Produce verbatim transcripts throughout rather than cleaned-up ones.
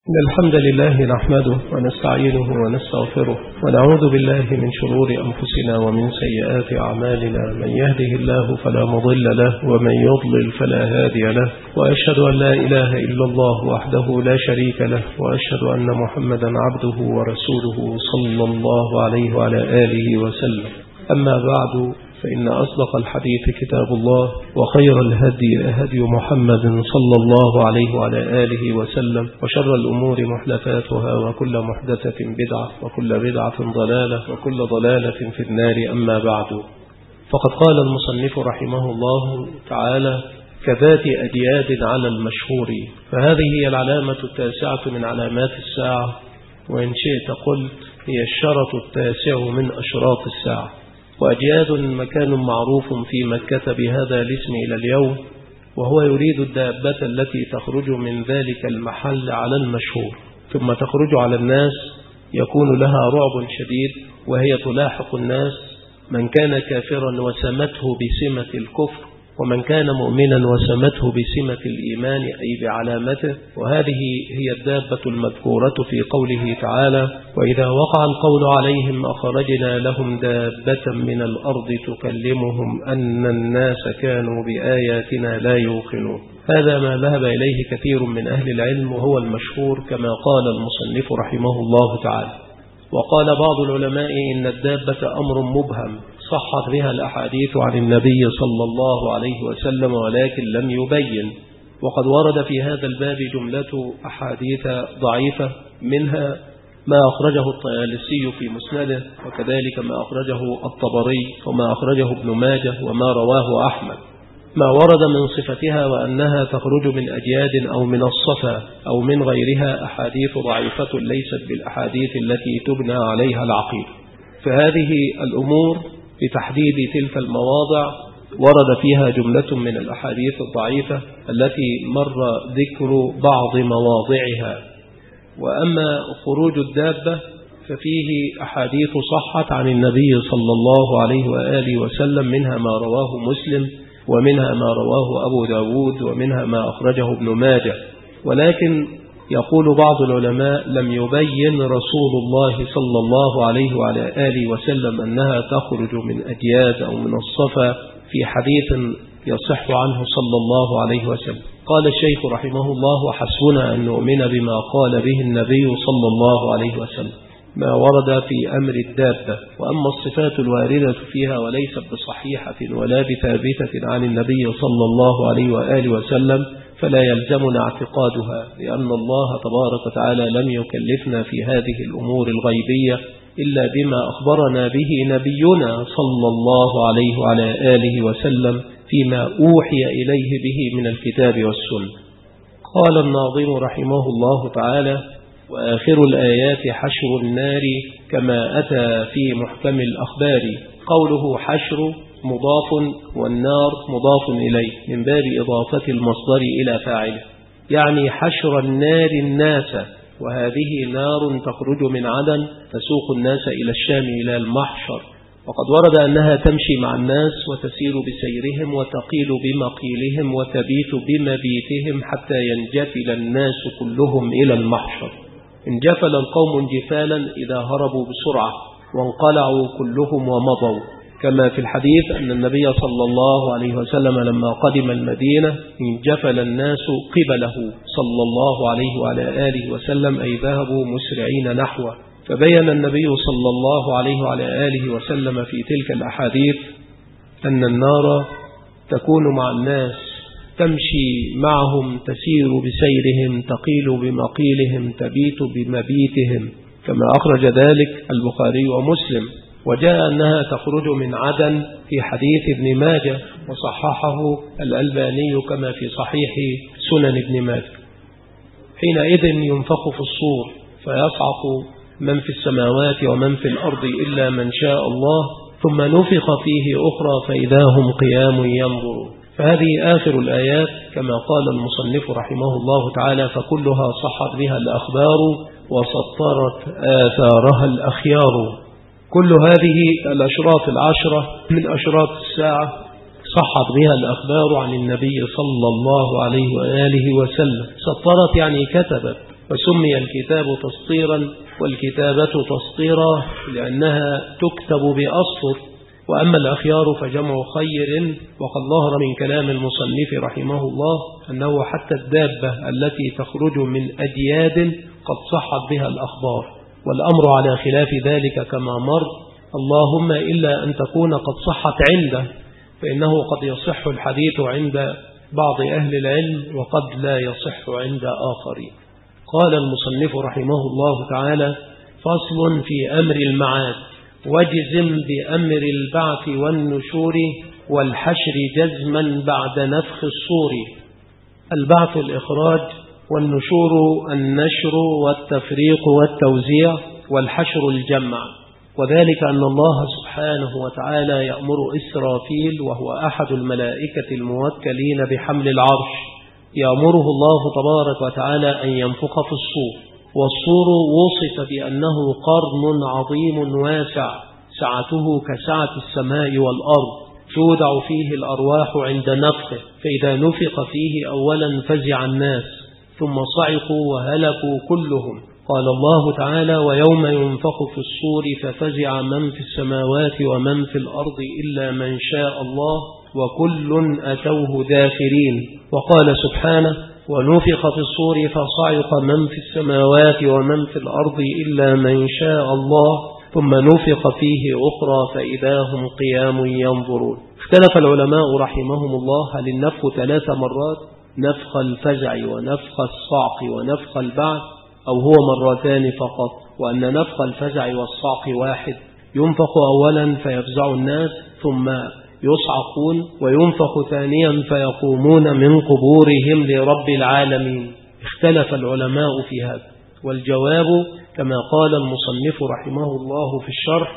إن الحمد لله نحمده ونستعينه ونستغفره ونعوذ بالله من شرور أنفسنا ومن سيئات أعمالنا. من يهده الله فلا مضل له ومن يضلل فلا هادي له، وأشهد أن لا إله إلا الله وحده لا شريك له، وأشهد أن محمدا عبده ورسوله صلى الله عليه وعلى آله وسلم. أما بعد، فإن أصدق الحديث كتاب الله، وخير الهدي هدي محمد صلى الله عليه وعلى آله وسلم، وشر الأمور محدثاتها، وكل محدثة بدعة، وكل بدعة ضلالة، وكل ضلالة في النار. أما بعد، فقد قال المصنف رحمه الله تعالى: كذات أجياد على المشهور. فهذه هي العلامة التاسعة من علامات الساعة، وإن شئت قلت هي الشرط التاسع من أشراط الساعة. وأجياد مكان معروف في مكة بهذا الاسم إلى اليوم، وهو يريد الدابة التي تخرج من ذلك المحل على المشهور ثم تخرج على الناس، يكون لها رعب شديد، وهي تلاحق الناس، من كان كافرا وسمته بسمة الكفر، ومن كان مؤمنا وسمته بسمة الإيمان أي بعلامته. وهذه هي الدابة المذكورة في قوله تعالى: وإذا وقع القول عليهم أخرجنا لهم دابة من الأرض تكلمهم أن الناس كانوا بآياتنا لا يوقنون. هذا ما ذهب إليه كثير من أهل العلم، وهو المشهور كما قال المصنف رحمه الله تعالى. وقال بعض العلماء إن الدابة أمر مبهم صحت بها الأحاديث عن النبي صلى الله عليه وسلم، ولكن لم يبين. وقد ورد في هذا الباب جملة أحاديث ضعيفة، منها ما أخرجه الطيالسي في مسنده، وكذلك ما أخرجه الطبري، وما أخرجه ابن ماجه، وما رواه أحمد. ما ورد من صفتها وأنها تخرج من أجياد أو من الصفا أو من غيرها أحاديث ضعيفة ليست بالأحاديث التي تبنى عليها العقيدة. فهذه الأمور بتحديد تلك المواضع ورد فيها جملة من الأحاديث الضعيفة التي مر ذكر بعض مواضعها. وأما خروج الدابة ففيه أحاديث صحت عن النبي صلى الله عليه وآله وسلم، منها ما رواه مسلم، ومنها ما رواه أبو داود، ومنها ما أخرجه ابن ماجه. ولكن يقول بعض العلماء: لم يبين رسول الله صلى الله عليه وعلى آله وسلم أنها تخرج من أجياد أو من الصفا في حديث يصح عنه صلى الله عليه وسلم. قال الشيخ رحمه الله: وحسبنا أن نؤمن بما قال به النبي صلى الله عليه وسلم، ما ورد في أمر الدابة. وأما الصفات الواردة فيها وليست بصحيحة ولا بثابتة عن النبي صلى الله عليه وآله وسلم، فلا يلزمنا اعتقادها، لأن الله تبارك وتعالى لم يكلفنا في هذه الأمور الغيبية إلا بما أخبرنا به نبينا صلى الله عليه وعلى آله وسلم فيما أوحي إليه به من الكتاب والسنة. قال الناظم رحمه الله تعالى: وآخر الآيات حشر النار كما أتى في محكم الأخبار. قوله حشر مضاف، والنار مضاف إليه من باب إضافة المصدر إلى فاعله، يعني حشر النار الناس، وهذه نار تخرج من عدن تسوق الناس إلى الشام إلى المحشر. وقد ورد أنها تمشي مع الناس وتسير بسيرهم وتقيل بمقيلهم وتبيت بمبيتهم حتى ينجفل الناس كلهم إلى المحشر. انجفل القوم انجفالا إذا هربوا بسرعة، وانقلعوا كلهم ومضوا، كما في الحديث أن النبي صلى الله عليه وسلم لما قدم المدينة انجفل الناس قبله صلى الله عليه وعلى آله وسلم، أي ذهبوا مسرعين نحوه. فبين النبي صلى الله عليه وعلى آله وسلم في تلك الأحاديث أن النار تكون مع الناس، تمشي معهم، تسير بسيرهم، تقيل بمقيلهم، تبيت بمبيتهم، كما أخرج ذلك البخاري ومسلم. وجاء أنها تخرج من عدن في حديث ابن ماجه، وصححه الألباني كما في صحيح سنن ابن ماجه. حينئذ ينفخ في الصور فيصعق من في السماوات ومن في الأرض إلا من شاء الله، ثم نفخ فيه أخرى فإذا هم قيام ينظرون. فهذه آخر الآيات كما قال المصنف رحمه الله تعالى: فكلها صحت بها الأخبار وسطرت آثارها الأخيار. كل هذه الأشراط العشرة من أشراط الساعة صحت بها الأخبار عن النبي صلى الله عليه وآله وسلم. سطرت يعني كتبت، وسمي الكتاب تسطيرا والكتابة تسطيرا لأنها تكتب بأسطر. وأما الأخيار فجمع خير. وقد ظهر من كلام المصنف رحمه الله أنه حتى الدابة التي تخرج من أجياد قد صحت بها الأخبار، والأمر على خلاف ذلك كما مر، اللهم إلا أن تكون قد صحت عنده، فإنه قد يصح الحديث عند بعض أهل العلم وقد لا يصح عند آخرين. قال المصنف رحمه الله تعالى: فصل في أمر المعاد، وجزم بأمر البعث والنشور والحشر جزما بعد نفخ الصور. البعث الإخراج، والنشور النشر والتفريق والتوزيع، والحشر الجمع. وذلك أن الله سبحانه وتعالى يأمر إسرافيل وهو أحد الملائكة الموكلين بحمل العرش، يأمره الله تبارك وتعالى أن ينفخ في الصور. والصور وصف بأنه قرن عظيم واسع سعته كسعة السماء والأرض، تودع فيه الأرواح عند نفخه، فإذا نفخ فيه أولا فزع الناس ثم صعقوا وهلكوا كلهم. قال الله تعالى: ويوم ينفخ في الصور ففزع من في السماوات ومن في الأرض إلا من شاء الله وكل أتوه داخرين. وقال سبحانه: ونفخ في الصور فصعق من في السماوات ومن في الأرض إلا من شاء الله ثم نفخ فيه أخرى فإذا هم قيام ينظرون. اختلف العلماء رحمهم الله هل النفخ ثلاث مرات، نفخ الفزع ونفخ الصعق ونفخ البعث، أو هو مرتان فقط، وأن نفخ الفزع والصعق واحد، ينفخ أولا فيفزع الناس ثم يصعقون، وينفخ ثانيا فيقومون من قبورهم لرب العالمين. اختلف العلماء في هذا، والجواب كما قال المصنف رحمه الله في الشرح: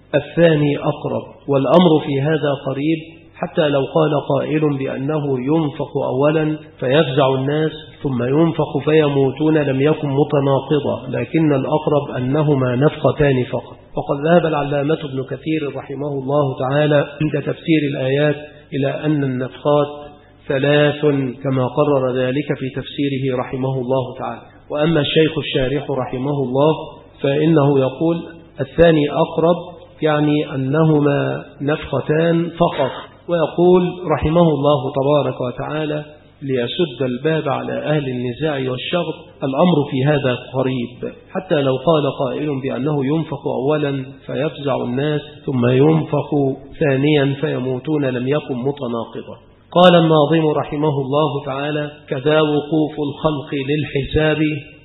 الثاني أقرب، والأمر في هذا قريب، حتى لو قال قائل بأنه ينفخ أولا فيفزع الناس ثم ينفخ فيموتون لم يكن متناقضا، لكن الأقرب أنهما نفختان فقط. وقد ذهب العلامة ابن كثير رحمه الله تعالى عند تفسير الآيات إلى أن النفخات ثلاث كما قرر ذلك في تفسيره رحمه الله تعالى. وأما الشيخ الشارح رحمه الله فإنه يقول الثاني أقرب، يعني أنهما نفختان فقط. ويقول رحمه الله تبارك وتعالى ليسد الباب على أهل النزاع والشغب: الأمر في هذا قريب، حتى لو قال قائل بأنه ينفخ أولا فيفزع الناس ثم ينفخ ثانيا فيموتون لم يكن متناقضا. قال الناظم رحمه الله تعالى: كذا وقوف الخلق للحساب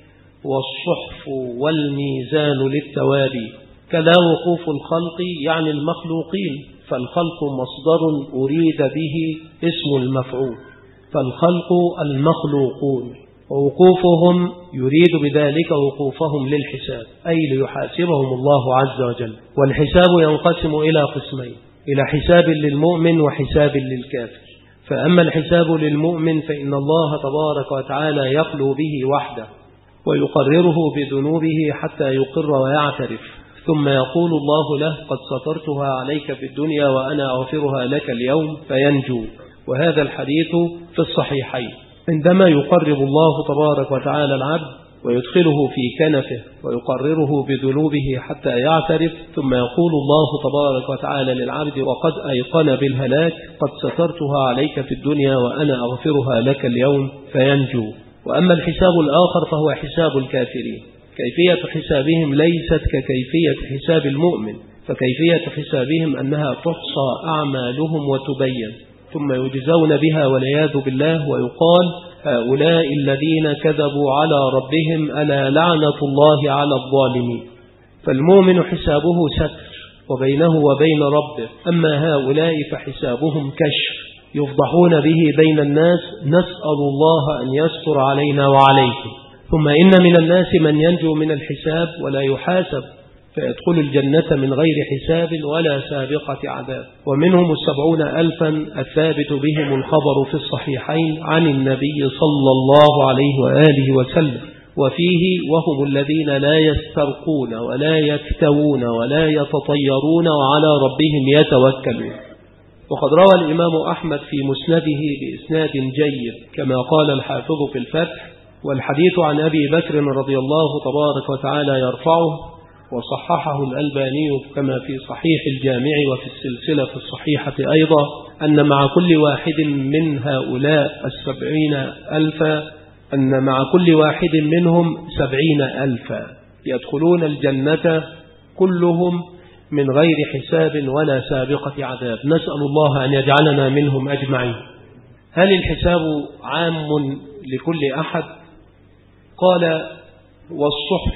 والصحف والميزان للتواب. كذا وقوف الخلق يعني المخلوقين، فالخلق مصدر أريد به اسم المفعول، فالخلق المخلوقون، ووقوفهم يريد بذلك وقوفهم للحساب، أي ليحاسبهم الله عز وجل. والحساب ينقسم إلى قسمين: إلى حساب للمؤمن وحساب للكافر. فأما الحساب للمؤمن فإن الله تبارك وتعالى يخلو به وحده ويقرره بذنوبه حتى يقر ويعترف، ثم يقول الله له: قد سترتها عليك في الدنيا وأنا أغفرها لك اليوم، فينجو. وهذا الحديث في الصحيحين. عندما يقرب الله تبارك وتعالى العبد ويدخله في كنفه ويقرره بذنوبه حتى يعترف، ثم يقول الله تبارك وتعالى للعبد: وقد أيقن بالهلاك، قد سترتها عليك في الدنيا وأنا أغفرها لك اليوم، فينجو. وأما الحساب الآخر فهو حساب الكافرين. كيفية حسابهم ليست ككيفية حساب المؤمن، فكيفية حسابهم أنها تحصى أعمالهم وتبين ثم يجزون بها والعياذ بالله، ويقال: هؤلاء الذين كذبوا على ربهم ألا لعنة الله على الظالمين. فالمؤمن حسابه ستر وبينه وبين ربه، أما هؤلاء فحسابهم كشف يفضحون به بين الناس، نسأل الله أن يستر علينا وعليكم. ثم إن من الناس من ينجو من الحساب ولا يحاسب فيدخل الجنة من غير حساب ولا سابقة عذاب، ومنهم السبعون ألفا الثابت بهم الخبر في الصحيحين عن النبي صلى الله عليه وآله وسلم، وفيه: وهم الذين لا يسترقون ولا يكتوون ولا يتطيرون وعلى ربهم يتوكلون. وقد روى الإمام أحمد في مسنده بإسناد جيد كما قال الحافظ في الفتح: والحديث عن أبي بكر رضي الله تبارك وتعالى يرفعه، وصححه الألباني كما في صحيح الجامع وفي السلسلة الصحيحة أيضا، أن مع كل واحد من هؤلاء السبعين ألفا أن مع كل واحد منهم سبعين ألفا يدخلون الجنة كلهم من غير حساب ولا سابقة عذاب. نسأل الله أن يجعلنا منهم أجمعين. هل الحساب عام لكل أحد؟ قال: والصحف،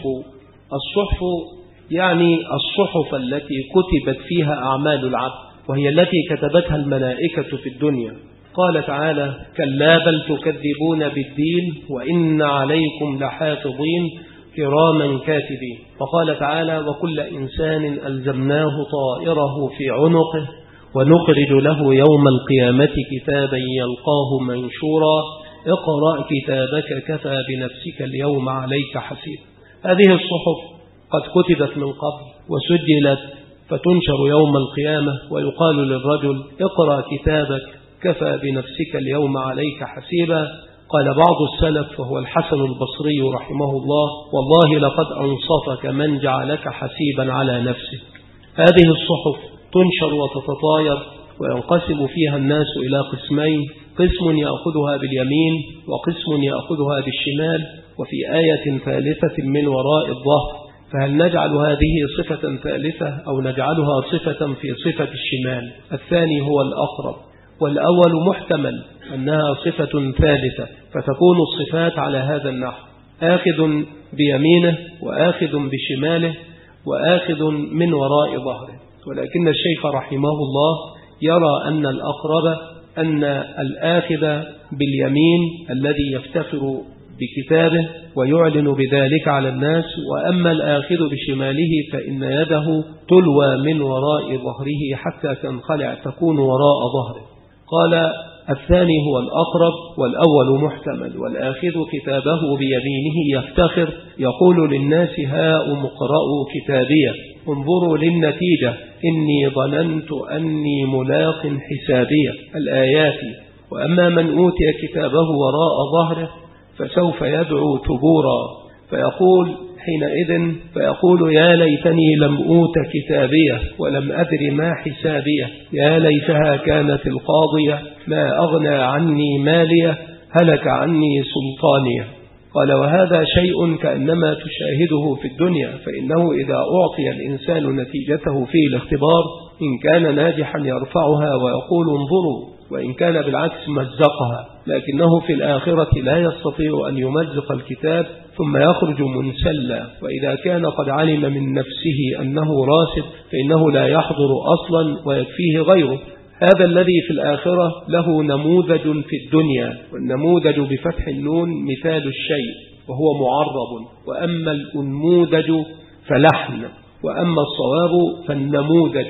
الصحف يعني الصحف التي كتبت فيها أعمال العبد، وهي التي كتبتها الملائكة في الدنيا. قال تعالى: كلا بل تكذبون بالدين وإن عليكم لحافظين كراما كاتبين. وقال تعالى: وكل إنسان ألزمناه طائره في عنقه ونخرج له يوم القيامة كتابا يلقاه منشورا اقرأ كتابك كفى بنفسك اليوم عليك حسيب. هذه الصحف قد كتبت من قبل وسجلت فتنشر يوم القيامة، ويقال للرجل: اقرأ كتابك كفى بنفسك اليوم عليك حسيبا. قال بعض السلف وهو الحسن البصري رحمه الله: والله لقد أنصفك من جعلك حسيبا على نفسك. هذه الصحف تنشر وتتطاير، وينقسم فيها الناس إلى قسمين: قسم يأخذها باليمين وقسم يأخذها بالشمال، وفي آية ثالثة من وراء الظهر. فهل نجعل هذه صفة ثالثة أو نجعلها صفة في صفة الشمال؟ الثاني هو الأقرب، والأول محتمل أنها صفة ثالثة، فتكون الصفات على هذا النحو: آخذ بيمينه وآخذ بشماله وآخذ من وراء ظهره. ولكن الشيخ رحمه الله يرى أن الأقرب أن الآخذ باليمين الذي يفتخر بكتابه ويعلن بذلك على الناس، وأما الآخذ بشماله فإن يده تلوى من وراء ظهره حتى تنخلع تكون وراء ظهره. قال: الثاني هو الأقرب والأول محتمل. والآخذ كتابه بيمينه يفتخر يقول للناس: هاؤم اقرءوا كتابيه انظروا للنتيجة إني ظننت أني ملاق حسابيه الآيات. وأما من أوتي كتابه وراء ظهره فسوف يدعو ثبورا فيقول حينئذ فيقول: يا ليتني لم أوت كتابيه ولم أدر ما حسابيه، يا ليتها كانت القاضية ما أغنى عني ماليه هلك عني سلطانيه. قال: وهذا شيء كأنما تشاهده في الدنيا، فإنه إذا أعطي الإنسان نتيجته في الاختبار إن كان ناجحا يرفعها ويقول انظروا، وإن كان بالعكس مزقها، لكنه في الآخرة لا يستطيع أن يمزق الكتاب ثم يخرج منسلا. وإذا كان قد علم من نفسه أنه راسب فإنه لا يحضر أصلا ويكفيه غيره. هذا الذي في الآخرة له نموذج في الدنيا، والنموذج بفتح النون مثال الشيء وهو معرب، وأما الأنموذج فلحن، وأما الصواب فالنموذج.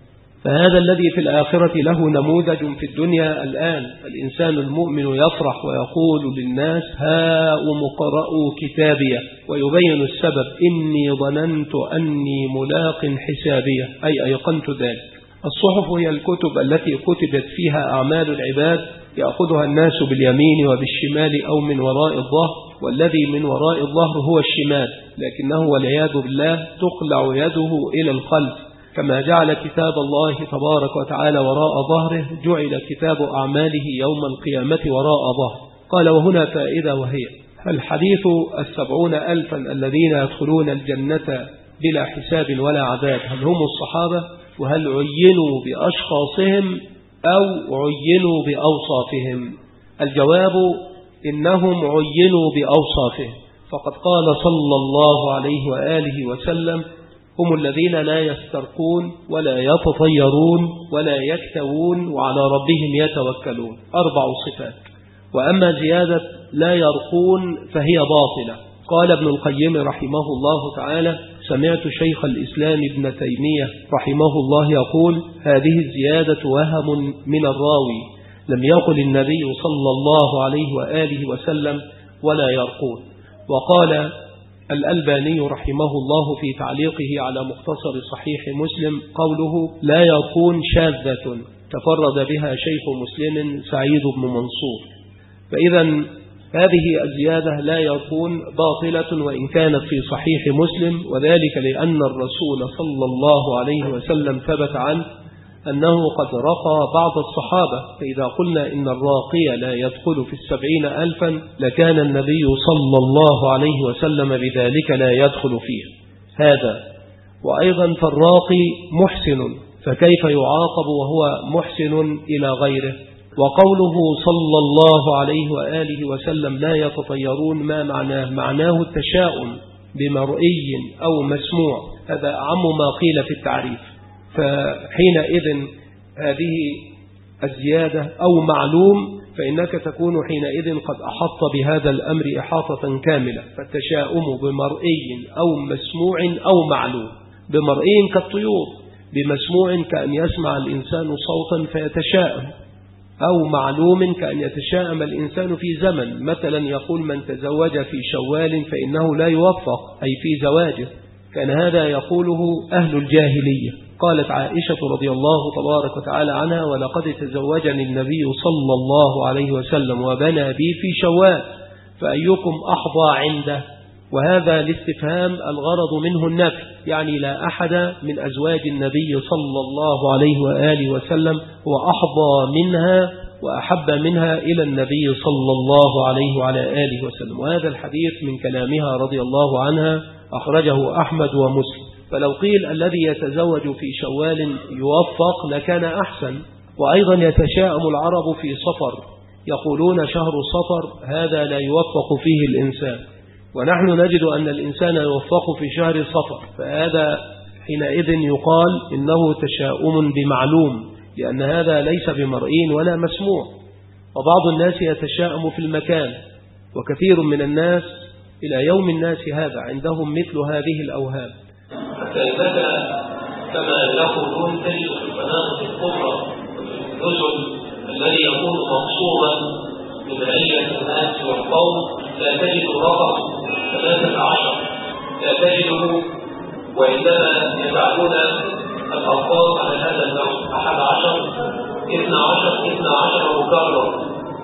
فهذا الذي في الآخرة له نموذج في الدنيا الآن. الإنسان المؤمن يفرح ويقول للناس: هاؤم اقرءوا كتابيه، ويبين السبب: إني ظننت أني ملاق حسابيه، أي أيقنت ذلك. الصحف هي الكتب التي كتبت فيها أعمال العباد، يأخذها الناس باليمين وبالشمال أو من وراء الظهر، والذي من وراء الظهر هو الشمال، لكنه والعياذ بالله تخلع يده إلى الخلف، كما جعل كتاب الله تبارك وتعالى وراء ظهره جعل كتاب أعماله يوم القيامة وراء ظهر. قال: وهنا فائدة، وهي الحديث السبعون ألفا الذين يدخلون الجنة بلا حساب ولا عذاب، هل هم الصحابة؟ وهل عينوا بأشخاصهم أو عينوا بأوصافهم؟ الجواب: إنهم عينوا بأوصافهم، فقد قال صلى الله عليه وآله وسلم: هم الذين لا يسترقون ولا يتطيرون ولا يكتوون وعلى ربهم يتوكلون. أربع صفات. وأما زيادة لا يرقون فهي باطلة. قال ابن القيم رحمه الله تعالى: سمعت شيخ الإسلام ابن تيمية رحمه الله يقول: هذه الزيادة وهم من الراوي، لم يقل النبي صلى الله عليه وآله وسلم ولا يرقون. وقال الألباني رحمه الله في تعليقه على مختصر صحيح مسلم قوله لا يرقون شاذة تفرد بها شيخ مسلم سعيد بن منصور. فإذا هذه الزيادة لا يكون باطلة وإن كانت في صحيح مسلم، وذلك لأن الرسول صلى الله عليه وسلم ثبت عنه أنه قد رقى بعض الصحابة، فإذا قلنا إن الراقي لا يدخل في السبعين ألفا لكان النبي صلى الله عليه وسلم بذلك لا يدخل فيه هذا. وأيضا فالراقي محسن، فكيف يعاقب وهو محسن إلى غيره؟ وقوله صلى الله عليه وآله وسلم لا يتطيرون، ما معناه؟ معناه التشاؤم بمرئي أو مسموع، هذا أعم ما قيل في التعريف. فحينئذ هذه الزيادة أو معلوم فإنك تكون حينئذ قد أحط بهذا الأمر إحاطة كاملة. فالتشاؤم بمرئي أو مسموع أو معلوم، بمرئي كالطيور، بمسموع كأن يسمع الإنسان صوتا فيتشاءم، أو معلوم كأن يتشاءم الإنسان في زمن، مثلا يقول من تزوج في شوال فإنه لا يوفق، أي في زواجه، كان هذا يقوله أهل الجاهلية. قالت عائشة رضي الله تبارك وتعالى عنها ولقد تزوجني النبي صلى الله عليه وسلم وبنى بي في شوال فأيكم أحظى عنده. وهذا الاستفهام الغرض منه النفي، يعني لا أحد من أزواج النبي صلى الله عليه وآله وسلم هو أحظى منها وأحب منها إلى النبي صلى الله عليه وعلى آله وسلم. وهذا الحديث من كلامها رضي الله عنها أخرجه أحمد ومسلم. فلو قيل الذي يتزوج في شوال يوفق لكان أحسن. وأيضا يتشاءم العرب في صفر، يقولون شهر صفر هذا لا يوفق فيه الإنسان، ونحن نجد أن الإنسان يوفق في شهر صفر، فهذا حينئذ يقال إنه تشاؤم بمعلوم، لأن هذا ليس بمرئي ولا مسموع. وبعض الناس يتشاءم في المكان، وكثير من الناس إلى يوم الناس هذا عندهم مثل هذه الأوهام. حتى إذا كما يقولون تجد في المناطق الكبرى النزل الذي يكون مقصودا من رعية الناس والقوم لا تجد رقم ثلاثة عشر، لا تجده، وإنما يفعلون الألفاظ على هذا النوع أحد عشر، اثنى عشر، اثنى عشر مكرر،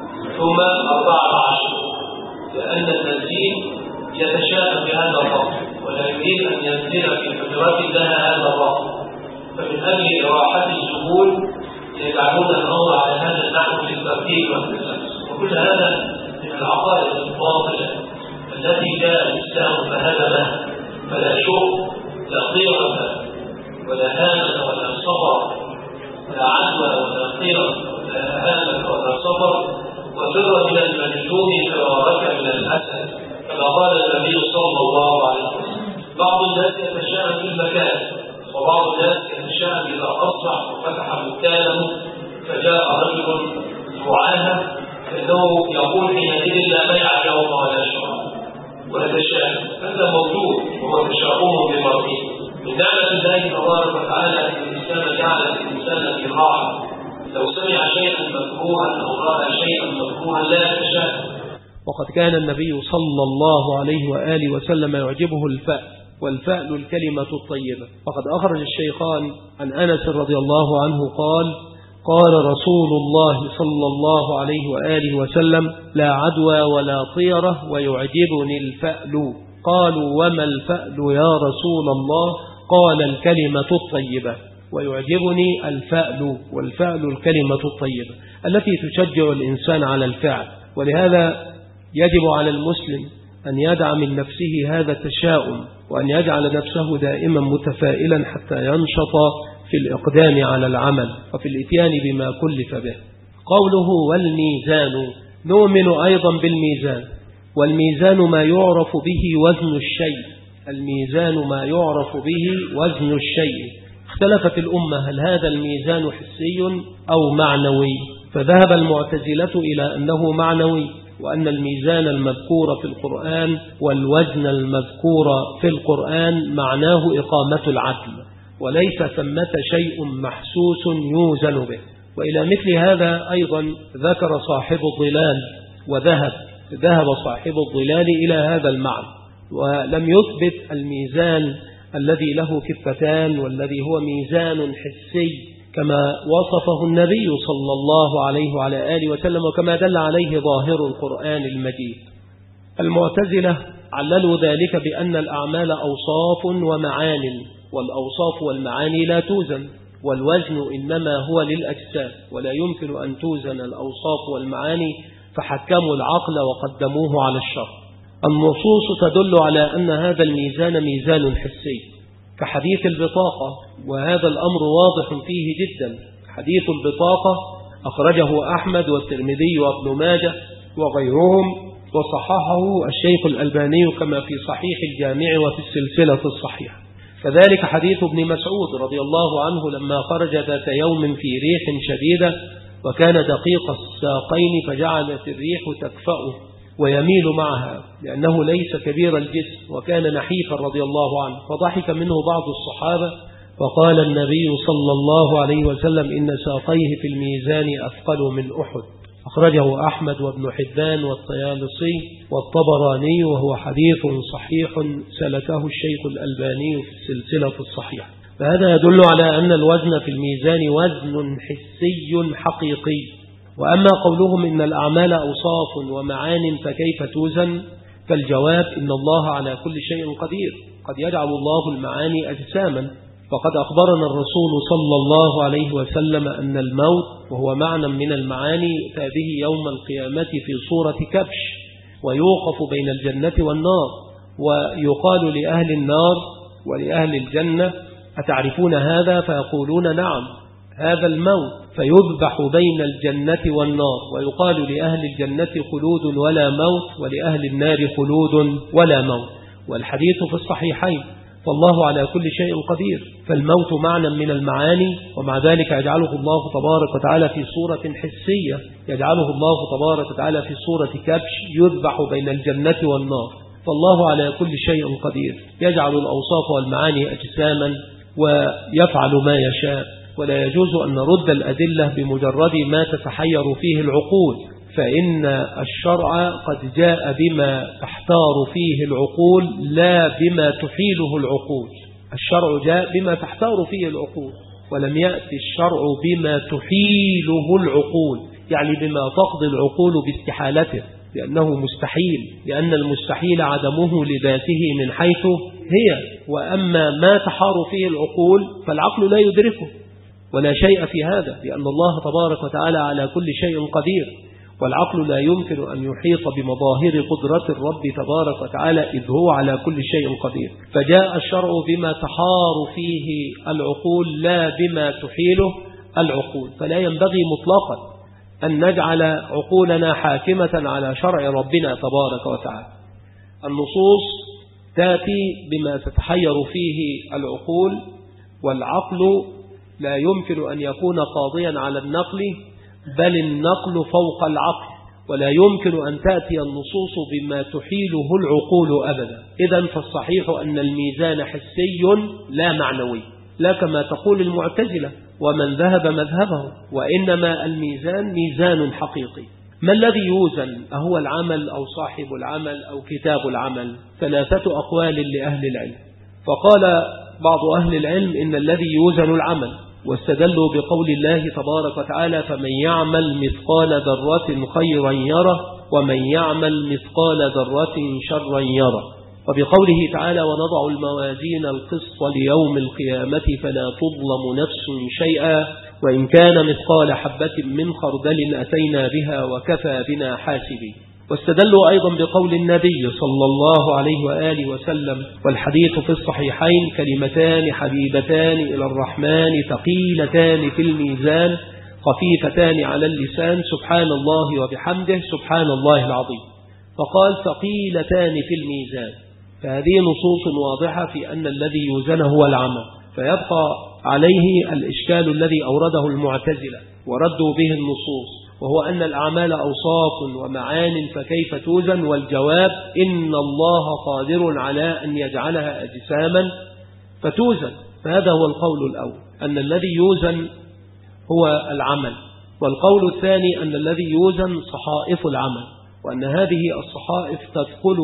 ثم أربعة عشر، لأن المزيد يتشاءم بهذا الرقم ولا يريد أن ينزل في فترات لها هذا الرقم، فمن أجل إراحة الزبون يجعلون الأمر على هذا النحو في الترتيب والتسلسل. وكل هذا من العقائد الباطلة التي جاء الإسلام فهدمها، فلا شوق لا قيمة ولا هامة ولا صبر، لا عدوى ولا قيمة ولا هامة ولا صبر، وفر من المنجوم فرارك من الأسد، كما قال النبي صلى الله عليه وسلم. بعض الناس يتشاءم في المكان، وبعض الناس يتشاءم إذا أصبح وفتح مكانه فجاء رجل دعاها فإنه يقول حينئذ لا بيع اليوم ولا شراء، ويتشاءم. هذا موجود وهو تشاؤم بمرئي. من نعمة الله تبارك وتعالى أن الإسلام جعل الإنسان في راحة، لو سمع شيئا مكروها أو رأى شيئا مكروها لا يتشاءم. وقد كان النبي صلى الله عليه وآله وسلم يعجبه الفأل، والفأل الكلمة الطيبة. وقد أخرج الشيخان عن أنس رضي الله عنه قال: قال رسول الله صلى الله عليه وآله وسلم: لا عدوى ولا طيرة ويعجبني الفأل. قالوا: وما الفأل يا رسول الله؟ قال: الكلمة الطيبة. ويعجبني الفأل، والفأل الكلمة الطيبة التي تشجع الإنسان على الفعل. ولهذا يجب على المسلم أن يدع من نفسه هذا التشاؤم، وأن يجعل نفسه دائما متفائلا حتى ينشط في الإقدام على العمل وفي الإتيان بما كلف به. قوله والميزان، نؤمن أيضا بالميزان، والميزان ما يعرف به وزن الشيء، الميزان ما يعرف به وزن الشيء. اختلفت الأمة هل هذا الميزان حسي أو معنوي، فذهب المعتزلة إلى أنه معنوي، وأن الميزان المذكور في القرآن والوزن المذكور في القرآن معناه إقامة العدل، وليس ثمة شيء محسوس يوزن به. وإلى مثل هذا أيضا ذكر صاحب الظلال وذهب ذهب صاحب الظلال إلى هذا المعنى، ولم يثبت الميزان الذي له كفتان والذي هو ميزان حسي كما وصفه النبي صلى الله عليه وعلى آله وسلم وكما دل عليه ظاهر القرآن المجيد. المعتزلة عللوا ذلك بأن الأعمال أوصاف ومعان، والأوصاف والمعاني لا توزن، والوزن إنما هو للأجسام، ولا يمكن أن توزن الأوصاف والمعاني، فحكموا العقل وقدموه على الشرع. النصوص تدل على أن هذا الميزان ميزان حسي كحديث البطاقة، وهذا الأمر واضح فيه جدا. حديث البطاقة أخرجه أحمد والترمذي وابن ماجه وغيرهم، وصححه الشيخ الألباني كما في صحيح الجامع وفي السلسلة الصحيحة. كذلك حديث ابن مسعود رضي الله عنه لما خرج ذات يوم في ريح شديدة وكان دقيق الساقين فجعلت الريح تكفأه ويميل معها لأنه ليس كبير الجسم وكان نحيفا رضي الله عنه، فضحك منه بعض الصحابة فقال النبي صلى الله عليه وسلم إن ساقيه في الميزان أثقل من أحد. أخرجه أحمد وابن حبان والطيالسي والطبراني، وهو حديث صحيح سلكه الشيخ الألباني في السلسلة الصحيحة. فهذا يدل على أن الوزن في الميزان وزن حسي حقيقي. وأما قولهم إن الأعمال أوصاف ومعان فكيف توزن، فالجواب إن الله على كل شيء قدير، قد يجعل الله المعاني أجساما. فقد أخبرنا الرسول صلى الله عليه وسلم أن الموت وهو معنى من المعاني يؤتى به يوم القيامة في صورة كبش، ويوقف بين الجنة والنار، ويقال لأهل النار ولأهل الجنة أتعرفون هذا؟ فيقولون نعم هذا الموت، فيذبح بين الجنة والنار، ويقال لأهل الجنة خلود ولا موت ولأهل النار خلود ولا موت، والحديث في الصحيحين. فالله على كل شيء قدير، فالموت معنى من المعاني، ومع ذلك يجعله الله تبارك وتعالى في صورة حسية، يجعله الله تبارك وتعالى في صورة كبش يذبح بين الجنة والنار. فالله على كل شيء قدير، يجعل الأوصاف والمعاني أجساما ويفعل ما يشاء، ولا يجوز أن نرد الأدلة بمجرد ما تتحير فيه العقول، فإن الشرع قد جاء بما تحتار فيه العقول لا بما تحيله العقول. الشرع جاء بما تحتار فيه العقول، ولم يأتي الشرع بما تحيله العقول، يعني بما تقضي العقول باستحالته، لأنه مستحيل، لأن المستحيل عدمه لذاته من حيث هي. وأما ما تحار فيه العقول فالعقل لا يدركه، ولا شيء في هذا، لأن الله تبارك وتعالى على كل شيء قدير، والعقل لا يمكن أن يحيط بمظاهر قدرة الرب تبارك وتعالى إذ هو على كل شيء قدير. فجاء الشرع بما تحار فيه العقول لا بما تحيله العقول. فلا ينبغي مطلقا أن نجعل عقولنا حاكمة على شرع ربنا تبارك وتعالى. النصوص تأتي بما تتحير فيه العقول، والعقل لا يمكن أن يكون قاضيا على النقل، بل النقل فوق العقل، ولا يمكن أن تأتي النصوص بما تحيله العقول أبدا. إذن فالصحيح أن الميزان حسي لا معنوي، لا كما تقول المعتزلة ومن ذهب مذهبه، وإنما الميزان ميزان حقيقي. ما الذي يوزن؟ أهو العمل أو صاحب العمل أو كتاب العمل؟ ثلاثة أقوال لأهل العلم. فقال بعض أهل العلم إن الذي يوزن العمل، واستدلوا بقول الله تبارك وتعالى فمن يعمل مثقال ذرة خيرا يره ومن يعمل مثقال ذرة شرا يره، وبقوله تعالى ونضع الموازين القسط ليوم القيامة فلا تظلم نفس شيئا وإن كان مثقال حبة من خردل أتينا بها وكفى بنا حاسبين. واستدلوا أيضا بقول النبي صلى الله عليه وآله وسلم والحديث في الصحيحين كلمتان حبيبتان إلى الرحمن ثقيلتان في الميزان خفيفتان على اللسان سبحان الله وبحمده سبحان الله العظيم. فقال ثقيلتان في الميزان، فهذه نصوص واضحة في أن الذي يوزن هو العمل. فيبقى عليه الإشكال الذي أورده المعتزلة وردوا به النصوص، وهو أن الأعمال أوصاف ومعان فكيف توزن؟ والجواب إن الله قادر على أن يجعلها أجساما فتوزن. فهذا هو القول الأول، أن الذي يوزن هو العمل. والقول الثاني أن الذي يوزن صحائف العمل، وأن هذه الصحائف تثقل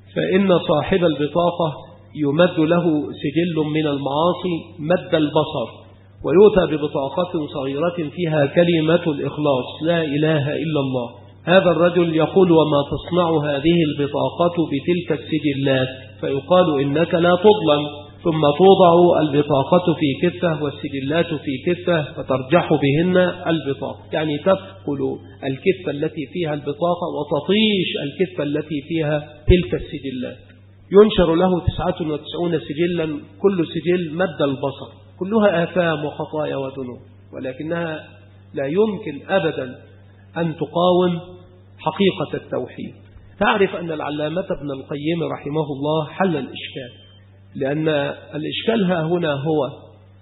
فإن صاحب البطاقة يمد له سجل من المعاصي مد البصر، ويؤتى ببطاقة صغيرة فيها كلمة الإخلاص لا إله إلا الله. هذا الرجل يقول: وما تصنع هذه البطاقة بتلك السجلات؟ فيقال: إنك لا تظلم. ثم توضع البطاقة في كفة والسجلات في كفة، فترجح بهن البطاقة، يعني تفقل الكفة التي فيها البطاقة وتطيش الكفة التي فيها تلك السجلات. ينشر له تسعة وتسعون سجلا، كل سجل مد البصر، كلها آثام وخطايا وذنوب، ولكنها لا يمكن أبدا أن تقاوم حقيقة التوحيد. تعرف أن العلامة ابن القيم رحمه الله حل الإشكال، لأن الإشكال ها هنا هو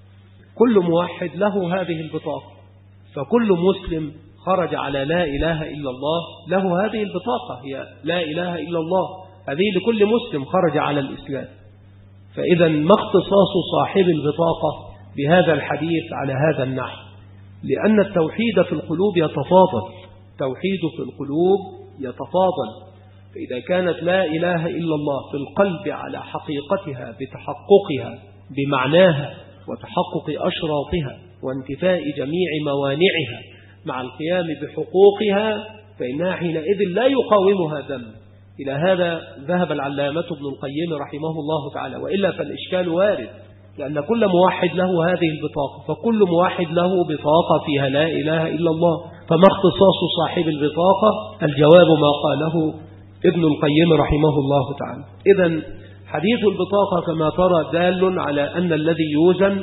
كل موحد له هذه البطاقة، فكل مسلم خرج على لا إله إلا الله له هذه البطاقة، هي لا إله إلا الله، هذه لكل مسلم خرج على الإسلام. فإذا ما اختصاص صاحب البطاقة بهذا الحديث على هذا النحو؟ لأن التوحيد في القلوب يتفاضل، التوحيد في القلوب يتفاضل. فإذا كانت لا إله إلا الله في القلب على حقيقتها بتحققها بمعناها وتحقق أشراطها وانتفاء جميع موانعها مع القيام بحقوقها، فإنها حينئذ لا يقاومها ذنب. إلى هذا ذهب العلامة ابن القيم رحمه الله تعالى، وإلا فالإشكال وارد، لأن كل موحد له هذه البطاقة، فكل موحد له بطاقة فيها لا إله إلا الله، فما اختصاص صاحب البطاقة؟ الجواب ما قاله ابن القيم رحمه الله تعالى. إذن حديث البطاقة كما ترى دال على أن الذي يوزن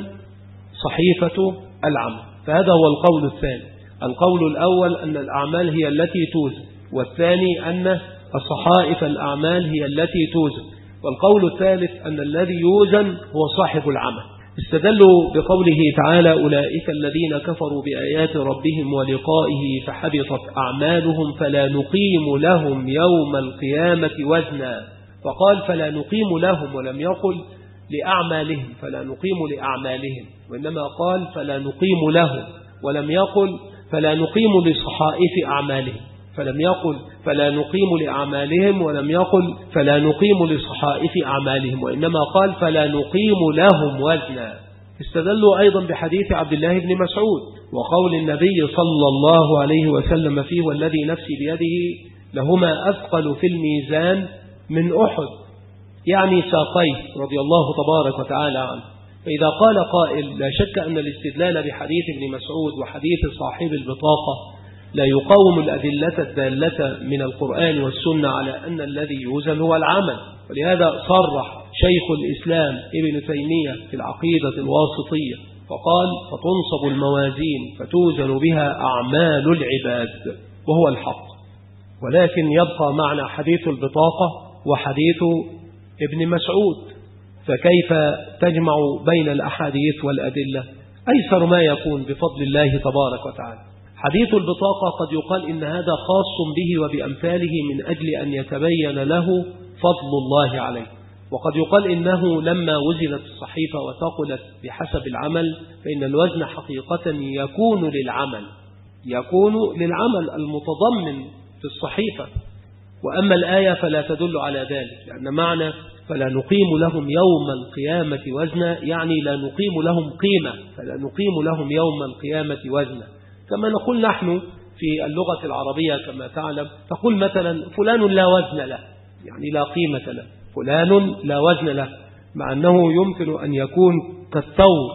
صحيفة العمل، فهذا هو القول الثاني. القول الأول أن الأعمال هي التي توزن، والثاني أن الصحائف الأعمال هي التي توزن، والقول الثالث أن الذي يوزن هو صاحب العمل. استدلوا بقوله تعالى: أولئك الذين كفروا بآيات ربهم ولقائه فحبطت أعمالهم فلا نقيم لهم يوم القيامة وزنا. فقال فلا نقيم لهم، ولم يقل لأعمالهم، فلا نقيم لأعمالهم، وإنما قال فلا نقيم لهم، ولم يقل فلا نقيم لصحائف أعمالهم، فلم يقل فلا نقيم لأعمالهم، ولم يقل فلا نقيم لصحائف أعمالهم، وإنما قال فلا نقيم لهم وزنا. استدلوا أيضا بحديث عبد الله بن مسعود وقول النبي صلى الله عليه وسلم فيه: والذي نفسي بيده لهما أثقل في الميزان من أحد، يعني ساقيه رضي الله تبارك وتعالى عنه. فإذا قال قائل: لا شك أن الاستدلال بحديث ابن مسعود وحديث صاحب البطاقة لا يقاوم الأدلة الدالة من القرآن والسنة على أن الذي يوزن هو العمل، ولهذا صرح شيخ الإسلام ابن تيمية في العقيدة الواسطية فقال: فتنصب الموازين فتوزن بها أعمال العباد، وهو الحق. ولكن يبقى معنا حديث البطاقة وحديث ابن مسعود، فكيف تجمع بين الأحاديث والأدلة؟ أيسر ما يكون بفضل الله تبارك وتعالى. حديث البطاقة قد يقال إن هذا خاص به وبأمثاله من أجل أن يتبين له فضل الله عليه، وقد يقال إنه لما وزنت الصحيفة وثقلت بحسب العمل فإن الوزن حقيقة يكون للعمل، يكون للعمل المتضمن في الصحيفة. وأما الآية فلا تدل على ذلك، لأن معنى فلا نقيم لهم يوم القيامة وزنا يعني لا نقيم لهم قيمة، فلا نقيم لهم يوم القيامة وزنا. كما نقول نحن في اللغة العربية كما تعلم، تقول مثلا فلان لا وزن له، يعني لا قيمة له، فلان لا وزن له، مع أنه يمكن أن يكون كالثور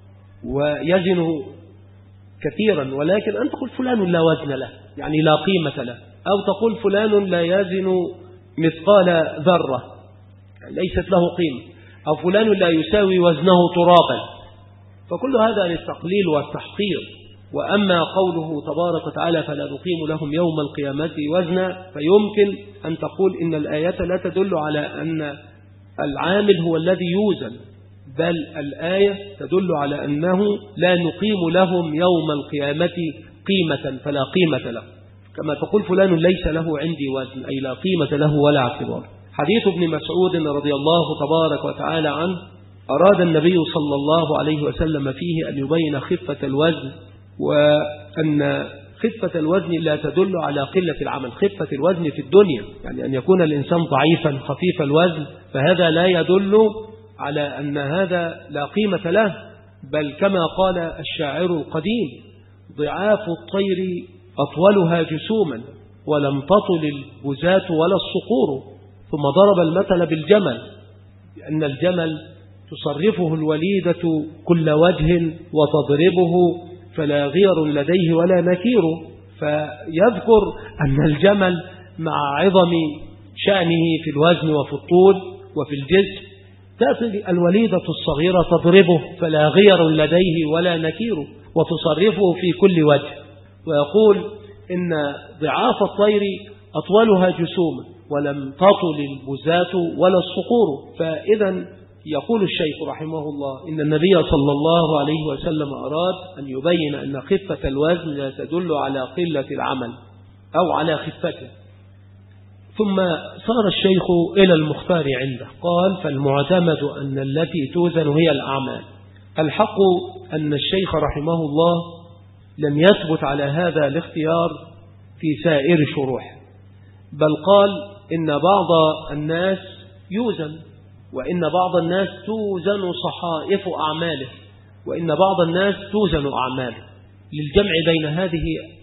ويزن كثيرا، ولكن أن تقول فلان لا وزن له يعني لا قيمة له، أو تقول فلان لا يزن مثقال ذرة يعني ليست له قيمة، أو فلان لا يساوي وزنه ترابا، فكل هذا للتقليل والتحقير. وأما قوله تبارك وتعالى فلا نقيم لهم يوم القيامة وزنا، فيمكن أن تقول إن الآية لا تدل على أن العامل هو الذي يوزن، بل الآية تدل على أنه لا نقيم لهم يوم القيامة قيمة فلا قيمة له، كما تقول فلان ليس له عندي وزن أي لا قيمة له ولا اعتبار. حديث ابن مسعود رضي الله تبارك وتعالى عنه أراد النبي صلى الله عليه وسلم فيه أن يبين خفة الوزن، وأن خفة الوزن لا تدل على قلة العمل. خفة الوزن في الدنيا يعني أن يكون الإنسان ضعيفا خفيف الوزن، فهذا لا يدل على أن هذا لا قيمة له، بل كما قال الشاعر القديم: ضعاف الطير أطولها جسوما ولم تطل البزاة ولا الصقور. ثم ضرب المثل بالجمل، أن الجمل تصرفه الوليدة كل وجه وتضربه فلا غير لديه ولا نكير. فيذكر أن الجمل مع عظم شأنه في الوزن وفي الطول وفي الجسم تأتي الوليدة الصغيرة تضربه فلا غير لديه ولا نكير وتصرفه في كل وجه. ويقول إن ضعاف الطير أطولها جسوما ولم تطل البزاة ولا الصقور. فإذا يقول الشيخ رحمه الله إن النبي صلى الله عليه وسلم أراد أن يبين أن خفة الوزن لا تدل على قلة العمل أو على خفته. ثم صار الشيخ إلى المختار عنده، قال: فالمعتمد أن التي توزن هي الأعمال. الحق أن الشيخ رحمه الله لم يثبت على هذا الاختيار في سائر شروح، بل قال إن بعض الناس يوزن، وإن بعض الناس توزن صحائف أعماله، وإن بعض الناس توزن أعماله، للجمع بين هذه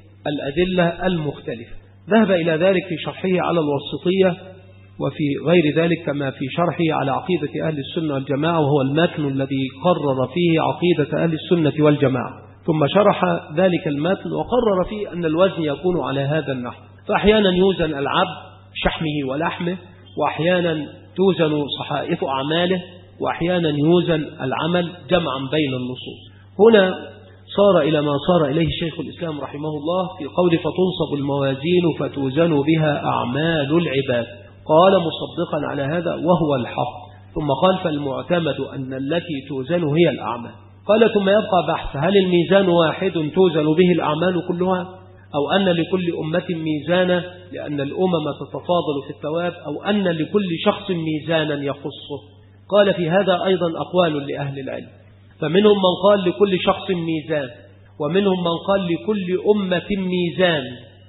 الأدلة المختلفة. ذهب إلى ذلك في شرحه على الوسطية وفي غير ذلك كما في شرحه على عقيدة أهل السنة والجماعة، وهو المتن الذي قرر فيه عقيدة أهل السنة والجماعة. ثم شرح ذلك المتن وقرر فيه أن الوزن يكون على هذا النحو، فأحيانا يوزن العبد شحمه ولحمه، وأحيانا توزن صحائف أعماله، وأحيانا يوزن العمل جمعا بين النصوص. هنا صار إلى ما صار إليه شيخ الإسلام رحمه الله في قول: فتنصب الموازين فتوزن بها أعمال العباد. قال مصدقا على هذا وهو الحق. ثم قال: فالمعتمد أن التي توزن هي الأعمال. قال: ثم يبقى بحث: هل الميزان واحد توزن به الأعمال كلها، أو أن لكل أمة ميزانا لأن الأمم تتفاضل في الثواب، أو أن لكل شخص ميزانا يخصه؟ قال: في هذا أيضا أقوال لأهل العلم، فمنهم من قال لكل شخص ميزان، ومنهم من قال لكل أمة ميزان،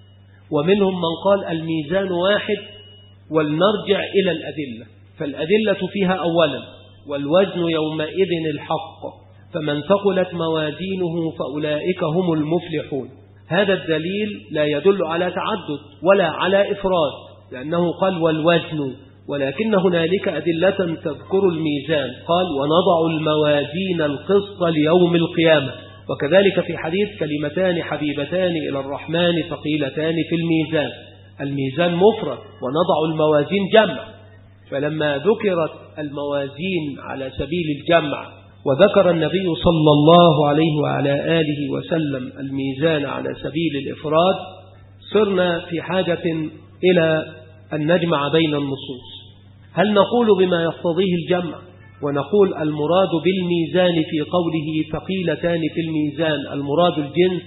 ومنهم من قال الميزان واحد. ولنرجع إلى الأدلة، فالأدلة فيها أولا: والوزن يومئذ الحق، فمن ثقلت موازينه فأولئك هم المفلحون. هذا الدليل لا يدل على تعدد ولا على إفراد، لأنه قال والوزن، ولكن هنالك أدلة تذكر الميزان. قال: ونضع الموازين القسط ليوم القيامة. وكذلك في حديث: كلمتان حبيبتان إلى الرحمن ثقيلتان في الميزان. الميزان مفرد ونضع الموازين جمع، فلما ذكرت الموازين على سبيل الجمع وذكر النبي صلى الله عليه وعلى آله وسلم الميزان على سبيل الإفراد، صرنا في حاجة إلى أن نجمع بين النصوص. هل نقول بما يقتضيه الجمع ونقول المراد بالميزان في قوله ثقيلتان في الميزان المراد الجنس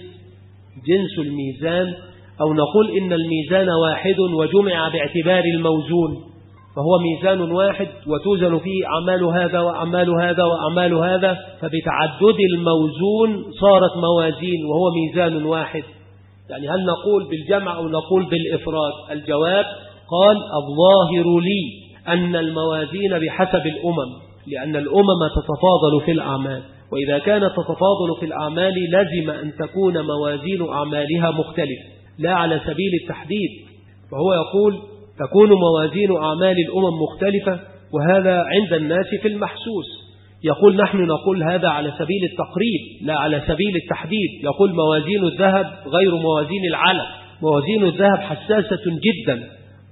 جنس الميزان، أو نقول إن الميزان واحد وجمع باعتبار الموزون، فهو ميزان واحد وتوزن فيه أعمال هذا وأعمال هذا وأعمال هذا، فبتعدد الموزون صارت موازين وهو ميزان واحد؟ يعني هل نقول بالجمع أو نقول بالإفراد؟ الجواب: قال: الظاهر لي أن الموازين بحسب الأمم، لأن الأمم تتفاضل في الأعمال، وإذا كانت تتفاضل في الأعمال لازم أن تكون موازين أعمالها مختلفة لا على سبيل التحديد. فهو يقول: تكون موازين أعمال الأمم مختلفة، وهذا عند الناس في المحسوس. يقول: نحن نقول هذا على سبيل التقريب لا على سبيل التحديد. يقول: موازين الذهب غير موازين العلم، موازين الذهب حساسة جدا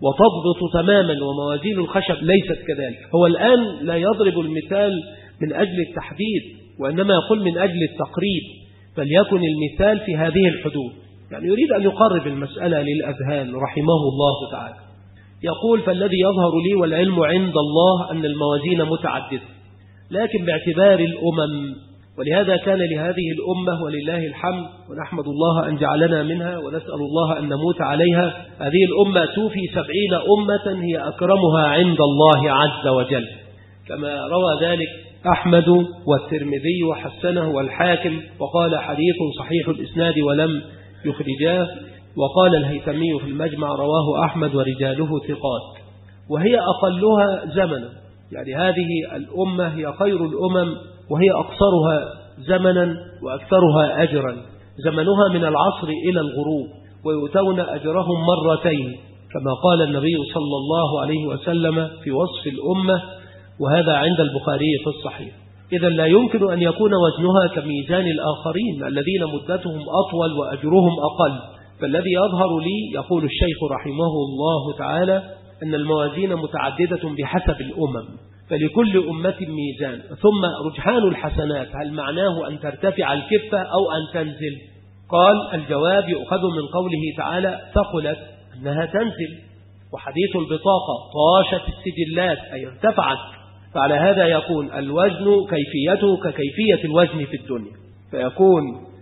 وتضبط تماما، وموازين الخشب ليست كذلك. هو الآن لا يضرب المثال من أجل التحديد، وإنما يقول من أجل التقريب، فليكن المثال في هذه الحدود. يعني يريد أن يقرب المسألة للأذهان رحمه الله تعالى. يقول: فالذي يظهر لي والعلم عند الله أن الموازين متعددة، لكن باعتبار الأمم، ولهذا كان لهذه الأمة ولله الحمد، ونحمد الله أن جعلنا منها ونسأل الله أن نموت عليها. هذه الأمة توفي سبعين أمة هي أكرمها عند الله عز وجل، كما روى ذلك أحمد والترمذي وحسنه والحاكم، وقال: حديث صحيح الإسناد ولم يخرجاه. وقال الهيثمي في المجمع رواه أحمد ورجاله ثقات، وهي أقلها زمنا، يعني هذه الأمة هي خير الأمم وهي أقصرها زمنا وأكثرها أجرا. زمنها من العصر إلى الغروب، ويؤتون أجرهم مرتين كما قال النبي صلى الله عليه وسلم في وصف الأمة، وهذا عند البخاري في الصحيح. إذا لا يمكن أن يكون وزنها كميزان الآخرين الذين مدتهم أطول وأجرهم أقل. فالذي يظهر لي، يقول الشيخ رحمه الله تعالى، أن الموازين متعددة بحسب الأمم، فلكل أمة ميزان. ثم رجحان الحسنات هل معناه أن ترتفع الكفة أو أن تنزل؟ قال الجواب يؤخذ من قوله تعالى ثقلت، أنها تنزل. وحديث البطاقة طاشت السجلات أي ارتفعت. فعلى هذا يكون الوزن كيفيته ككيفية الوزن في الدنيا، فيكون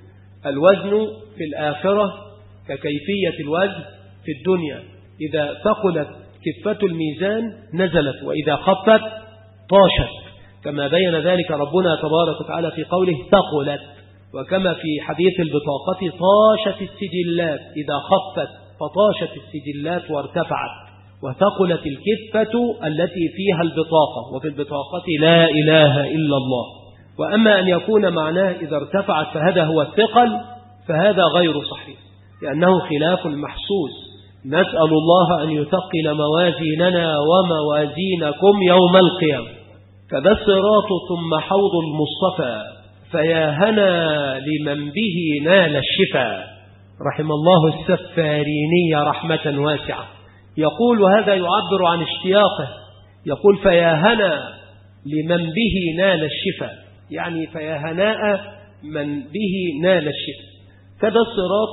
الوزن في الآخرة ككيفية الوزن في الدنيا. إذا ثقلت كفة الميزان نزلت، وإذا خفت طاشت، كما بين ذلك ربنا تبارك وتعالى في قوله ثقلت. وكما في حديث البطاقة طاشت السجلات، إذا خفت فطاشت السجلات وارتفعت. وثقلت الكفة التي فيها البطاقة، وفي البطاقة لا إله إلا الله. وأما أن يكون معناه إذا ارتفعت فهذا هو الثقل، فهذا غير صحيح، لأنه خلاف المحسوس. نسأل الله أن يثقل موازيننا وموازينكم يوم القيامة. كذا الصراط ثم حوض المصطفى، فيا هنا لمن به نال الشفاء. رحم الله السفاريني رحمة واسعة. يقول وهذا يعبر عن اشتياقه، يقول فيا هنا لمن به نال الشفاء، يعني فيا هناء من به نال الشفاء. كذا الصراط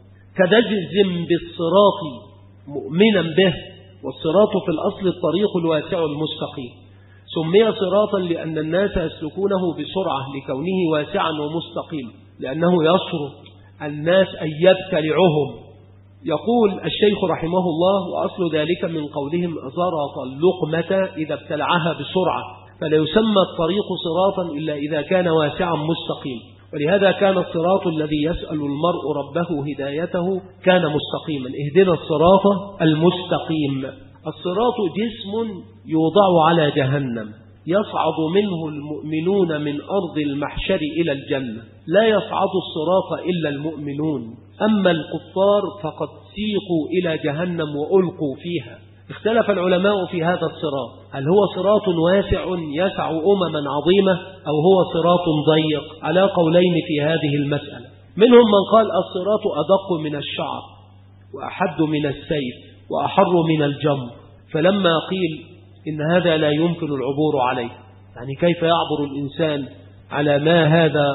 كدجزم بالصراط مؤمنا به، والصراط في الأصل الطريق الواسع المستقيم. سمي صراطا لأن الناس يسلكونه بسرعة لكونه واسعا ومستقيم، لأنه يصرف الناس أن يبتلعهم. يقول الشيخ رحمه الله وأصل ذلك من قولهم زرط اللقمة إذا ابتلعها بسرعة، فلا يسمى الطريق صراطا إلا إذا كان واسعا مستقيم. ولهذا كان الصراط الذي يسأل المرء ربه هدايته كان مستقيما. اهدنا الصراط المستقيم. الصراط جسم يوضع على جهنم، يصعد منه المؤمنون من أرض المحشر إلى الجنة، لا يصعد الصراط إلا المؤمنون، أما الكفار فقد سيقوا إلى جهنم وألقوا فيها. اختلف العلماء في هذا الصراط، هل هو صراط واسع يسع أمما عظيمة أو هو صراط ضيق؟ على قولين في هذه المسألة. منهم من قال الصراط أدق من الشعر وأحد من السيف وأحر من الجمر، فلما قيل إن هذا لا يمكن العبور عليه، يعني كيف يعبر الإنسان على ما هذا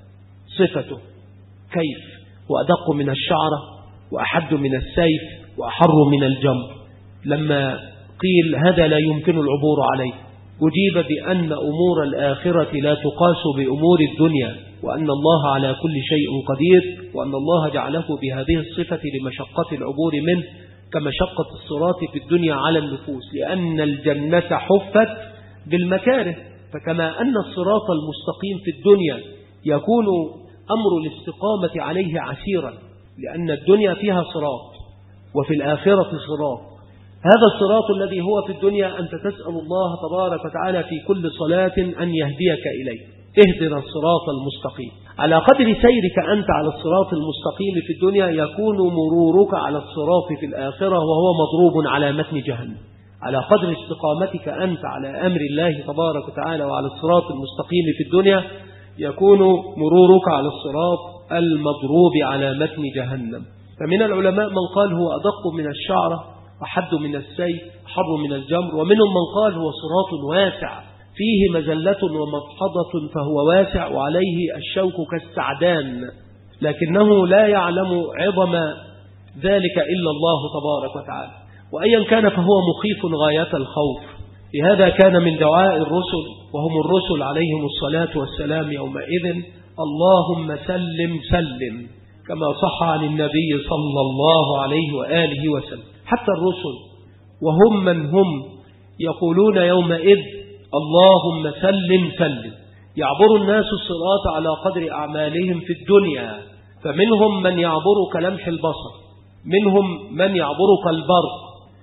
صفته؟ كيف وأدق من الشعر وأحد من السيف وأحر من الجمر؟ لما قيل هذا لا يمكن العبور عليه، أجيب بأن أمور الآخرة لا تقاس بأمور الدنيا، وأن الله على كل شيء قدير، وأن الله جعله بهذه الصفة لمشقة العبور منه كمشقة الصراط في الدنيا على النفوس، لأن الجنة حفت بالمكاره. فكما أن الصراط المستقيم في الدنيا يكون أمر الاستقامة عليه عسيرا، لأن الدنيا فيها صراط وفي الآخرة صراط. هذا الصراط الذي هو في الدنيا أنت تسأل الله تبارك وتعالى في كل صلاة أن يهديك إليه، اهدنا الصراط المستقيم. على قدر سيرك أنت على الصراط المستقيم في الدنيا يكون مرورك على الصراط في الآخرة وهو مضروب على متن جهنم. على قدر استقامتك أنت على أمر الله تبارك وتعالى وعلى الصراط المستقيم في الدنيا يكون مرورك على الصراط المضروب على متن جهنم. فمن العلماء من قال هو أدق من الشعرة، أحد من السيف، حر من الجمر، ومنهم من قال هو صراط واسع فيه مزلة ومفحضة فهو واسع وعليه الشوك كالسعدان، لكنه لا يعلم عظم ذلك إلا الله تبارك وتعالى. وأيا كان فهو مخيف غاية الخوف. لهذا كان من دعاء الرسل وهم الرسل عليهم الصلاة والسلام يومئذ اللهم سلم سلم، كما صح عن النبي صلى الله عليه وآله وسلم. حتى الرسل وهم من هم يقولون يومئذ اللهم سلم سلم. يعبر الناس الصراط على قدر أعمالهم في الدنيا. فمنهم من يعبر كلمح البصر، منهم من يعبر كالبرق،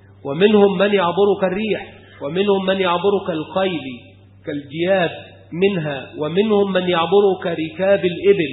ومنهم من يعبر كالريح، ومنهم من يعبر كالخيل كالجياد منها، ومنهم من يعبر كركاب الإبل،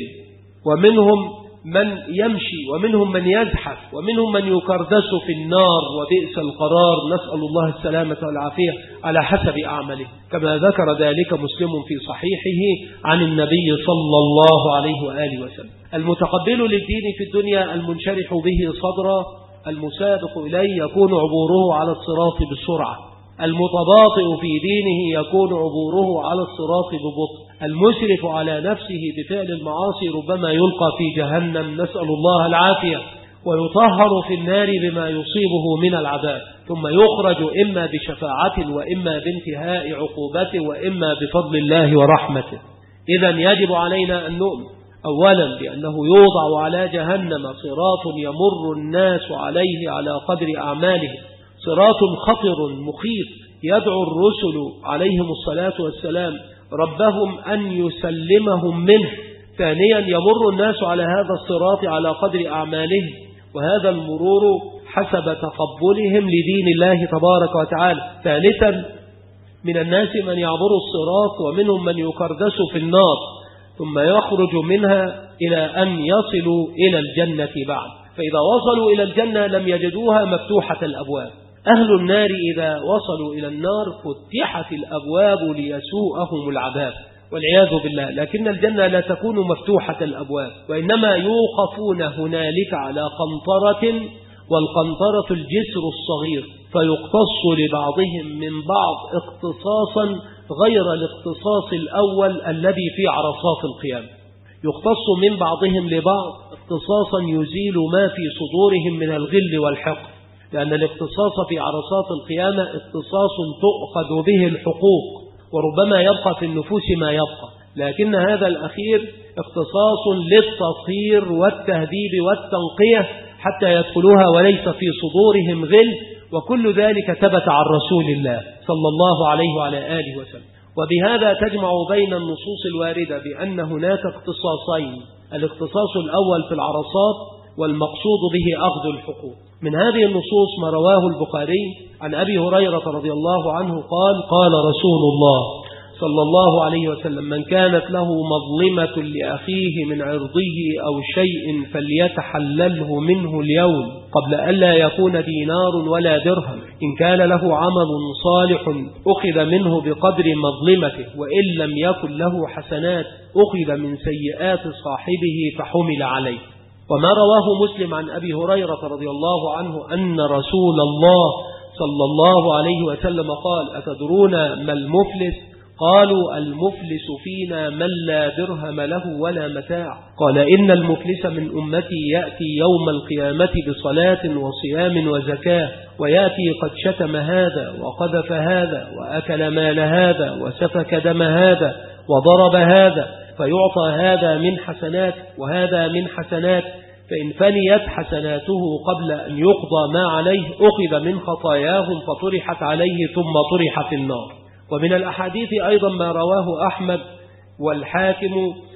ومنهم من يمشي، ومنهم من يزحف، ومنهم من يكردس في النار وبئس القرار، نسأل الله السلامة والعافية، على حسب أعماله، كما ذكر ذلك مسلم في صحيحه عن النبي صلى الله عليه وآله وسلم. المتقبل للدين في الدنيا المنشرح به صدرا المسابق إليه يكون عبوره على الصراط بسرعة، المتباطئ في دينه يكون عبوره على الصراط ببطء، المسرف على نفسه بفعل المعاصي ربما يلقى في جهنم، نسأل الله العافية، ويطهر في النار بما يصيبه من العذاب، ثم يخرج إما بشفاعة وإما بانتهاء عقوبته وإما بفضل الله ورحمته. إذن يجب علينا أن نؤمن أولا بأنه يوضع على جهنم صراط يمر الناس عليه على قدر أعماله، صراط خطر مخيف يدعو الرسل عليهم الصلاة والسلام ربهم أن يسلمهم منه. ثانيا يمر الناس على هذا الصراط على قدر أعمالهم، وهذا المرور حسب تقبلهم لدين الله تبارك وتعالى. ثالثا من الناس من يعبر الصراط ومنهم من يكردس في النار ثم يخرج منها إلى أن يصلوا إلى الجنة بعد، فإذا وصلوا إلى الجنة لم يجدوها مفتوحة الأبواب. أهل النار إذا وصلوا إلى النار فتحت الأبواب ليسوءهم العذاب والعياذ بالله، لكن الجنة لا تكون مفتوحة الأبواب، وإنما يوقفون هنالك على قنطرة، والقنطرة الجسر الصغير، فيقتص لبعضهم من بعض اقتصاصا غير الاقتصاص الأول الذي في عرصات القيامة، يقتص من بعضهم لبعض اقتصاصا يزيل ما في صدورهم من الغل والحقد، لأن الاقتصاص في عرصات القيامة اقتصاص تؤخذ به الحقوق، وربما يبقى في النفوس ما يبقى، لكن هذا الأخير اختصاص للتطهير والتهذيب والتنقية حتى يدخلوها وليس في صدورهم غل، وكل ذلك ثبت عن رسول الله صلى الله عليه وعلى آله وسلم. وبهذا تجمع بين النصوص الواردة بأن هناك اختصاصين، الاختصاص الأول في العرصات والمقصود به أخذ الحقوق. من هذه النصوص ما رواه البخاري عن أبي هريرة رضي الله عنه قال: قال رسول الله صلى الله عليه وسلم: من كانت له مظلمة لأخيه من عرضه أو شيء فليتحلله منه اليوم قبل ألا يكون دينار ولا درهم، إن كان له عمل صالح أخذ منه بقدر مظلمته، وإن لم يكن له حسنات أخذ من سيئات صاحبه فحمل عليه. وما رواه مسلم عن أبي هريرة رضي الله عنه أن رسول الله صلى الله عليه وسلم قال: أتدرون ما المفلس؟ قالوا: المفلس فينا من لا درهم له ولا متاع. قال: إن المفلس من أمتي يأتي يوم القيامة بصلاة وصيام وزكاة، ويأتي قد شتم هذا وقذف هذا وأكل مال هذا وسفك دم هذا وضرب هذا، فيعطى هذا من حسنات وهذا من حسنات، فإن فنيت حسناته قبل أن يقضى ما عليه أخذ من خطاياهم فطرحت عليه ثم طرح في النار. ومن الأحاديث أيضا ما رواه أحمد والحاكم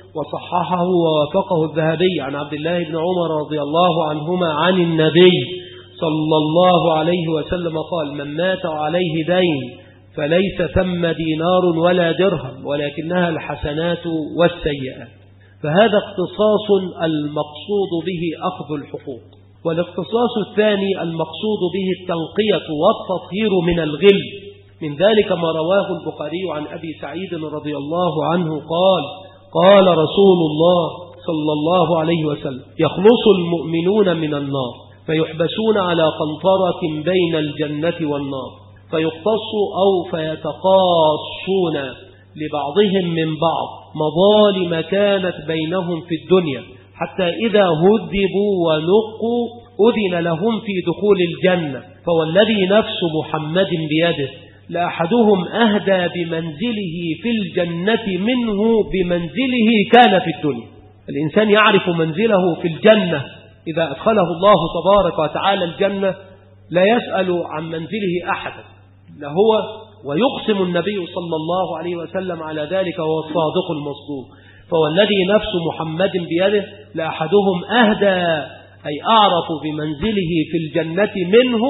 وصححه ووافقه الذهبي عن عبد الله بن عمر رضي الله عنهما عن النبي صلى الله عليه وسلم قال: من مات عليه دين فليس ثم دينار ولا درهم ولكنها الحسنات والسيئات. فهذا اختصاص المقصود به أخذ الحقوق. والاختصاص الثاني المقصود به التنقية والتطهير من الغل. من ذلك ما رواه البخاري عن أبي سعيد رضي الله عنه قال: قال رسول الله صلى الله عليه وسلم: يخلص المؤمنون من النار فيحبسون على قنطرة بين الجنة والنار، فيقتص أو فيتقاصون لبعضهم من بعض مظالم كانت بينهم في الدنيا، حتى إذا هذبوا ونقوا أذن لهم في دخول الجنة. فوالذي نفس محمد بيده لأحدهم أهدى بمنزله في الجنة منه بمنزله كان في الدنيا. الإنسان يعرف منزله في الجنة إذا أدخله الله تبارك وتعالى الجنة لا يسأل عن منزله أحدا لهو، ويقسم النبي صلى الله عليه وسلم على ذلك وهو الصادق المصدوق: فوالذي نفس محمد بيده لأحدهم أهدى أي أعرف بمنزله في الجنة منه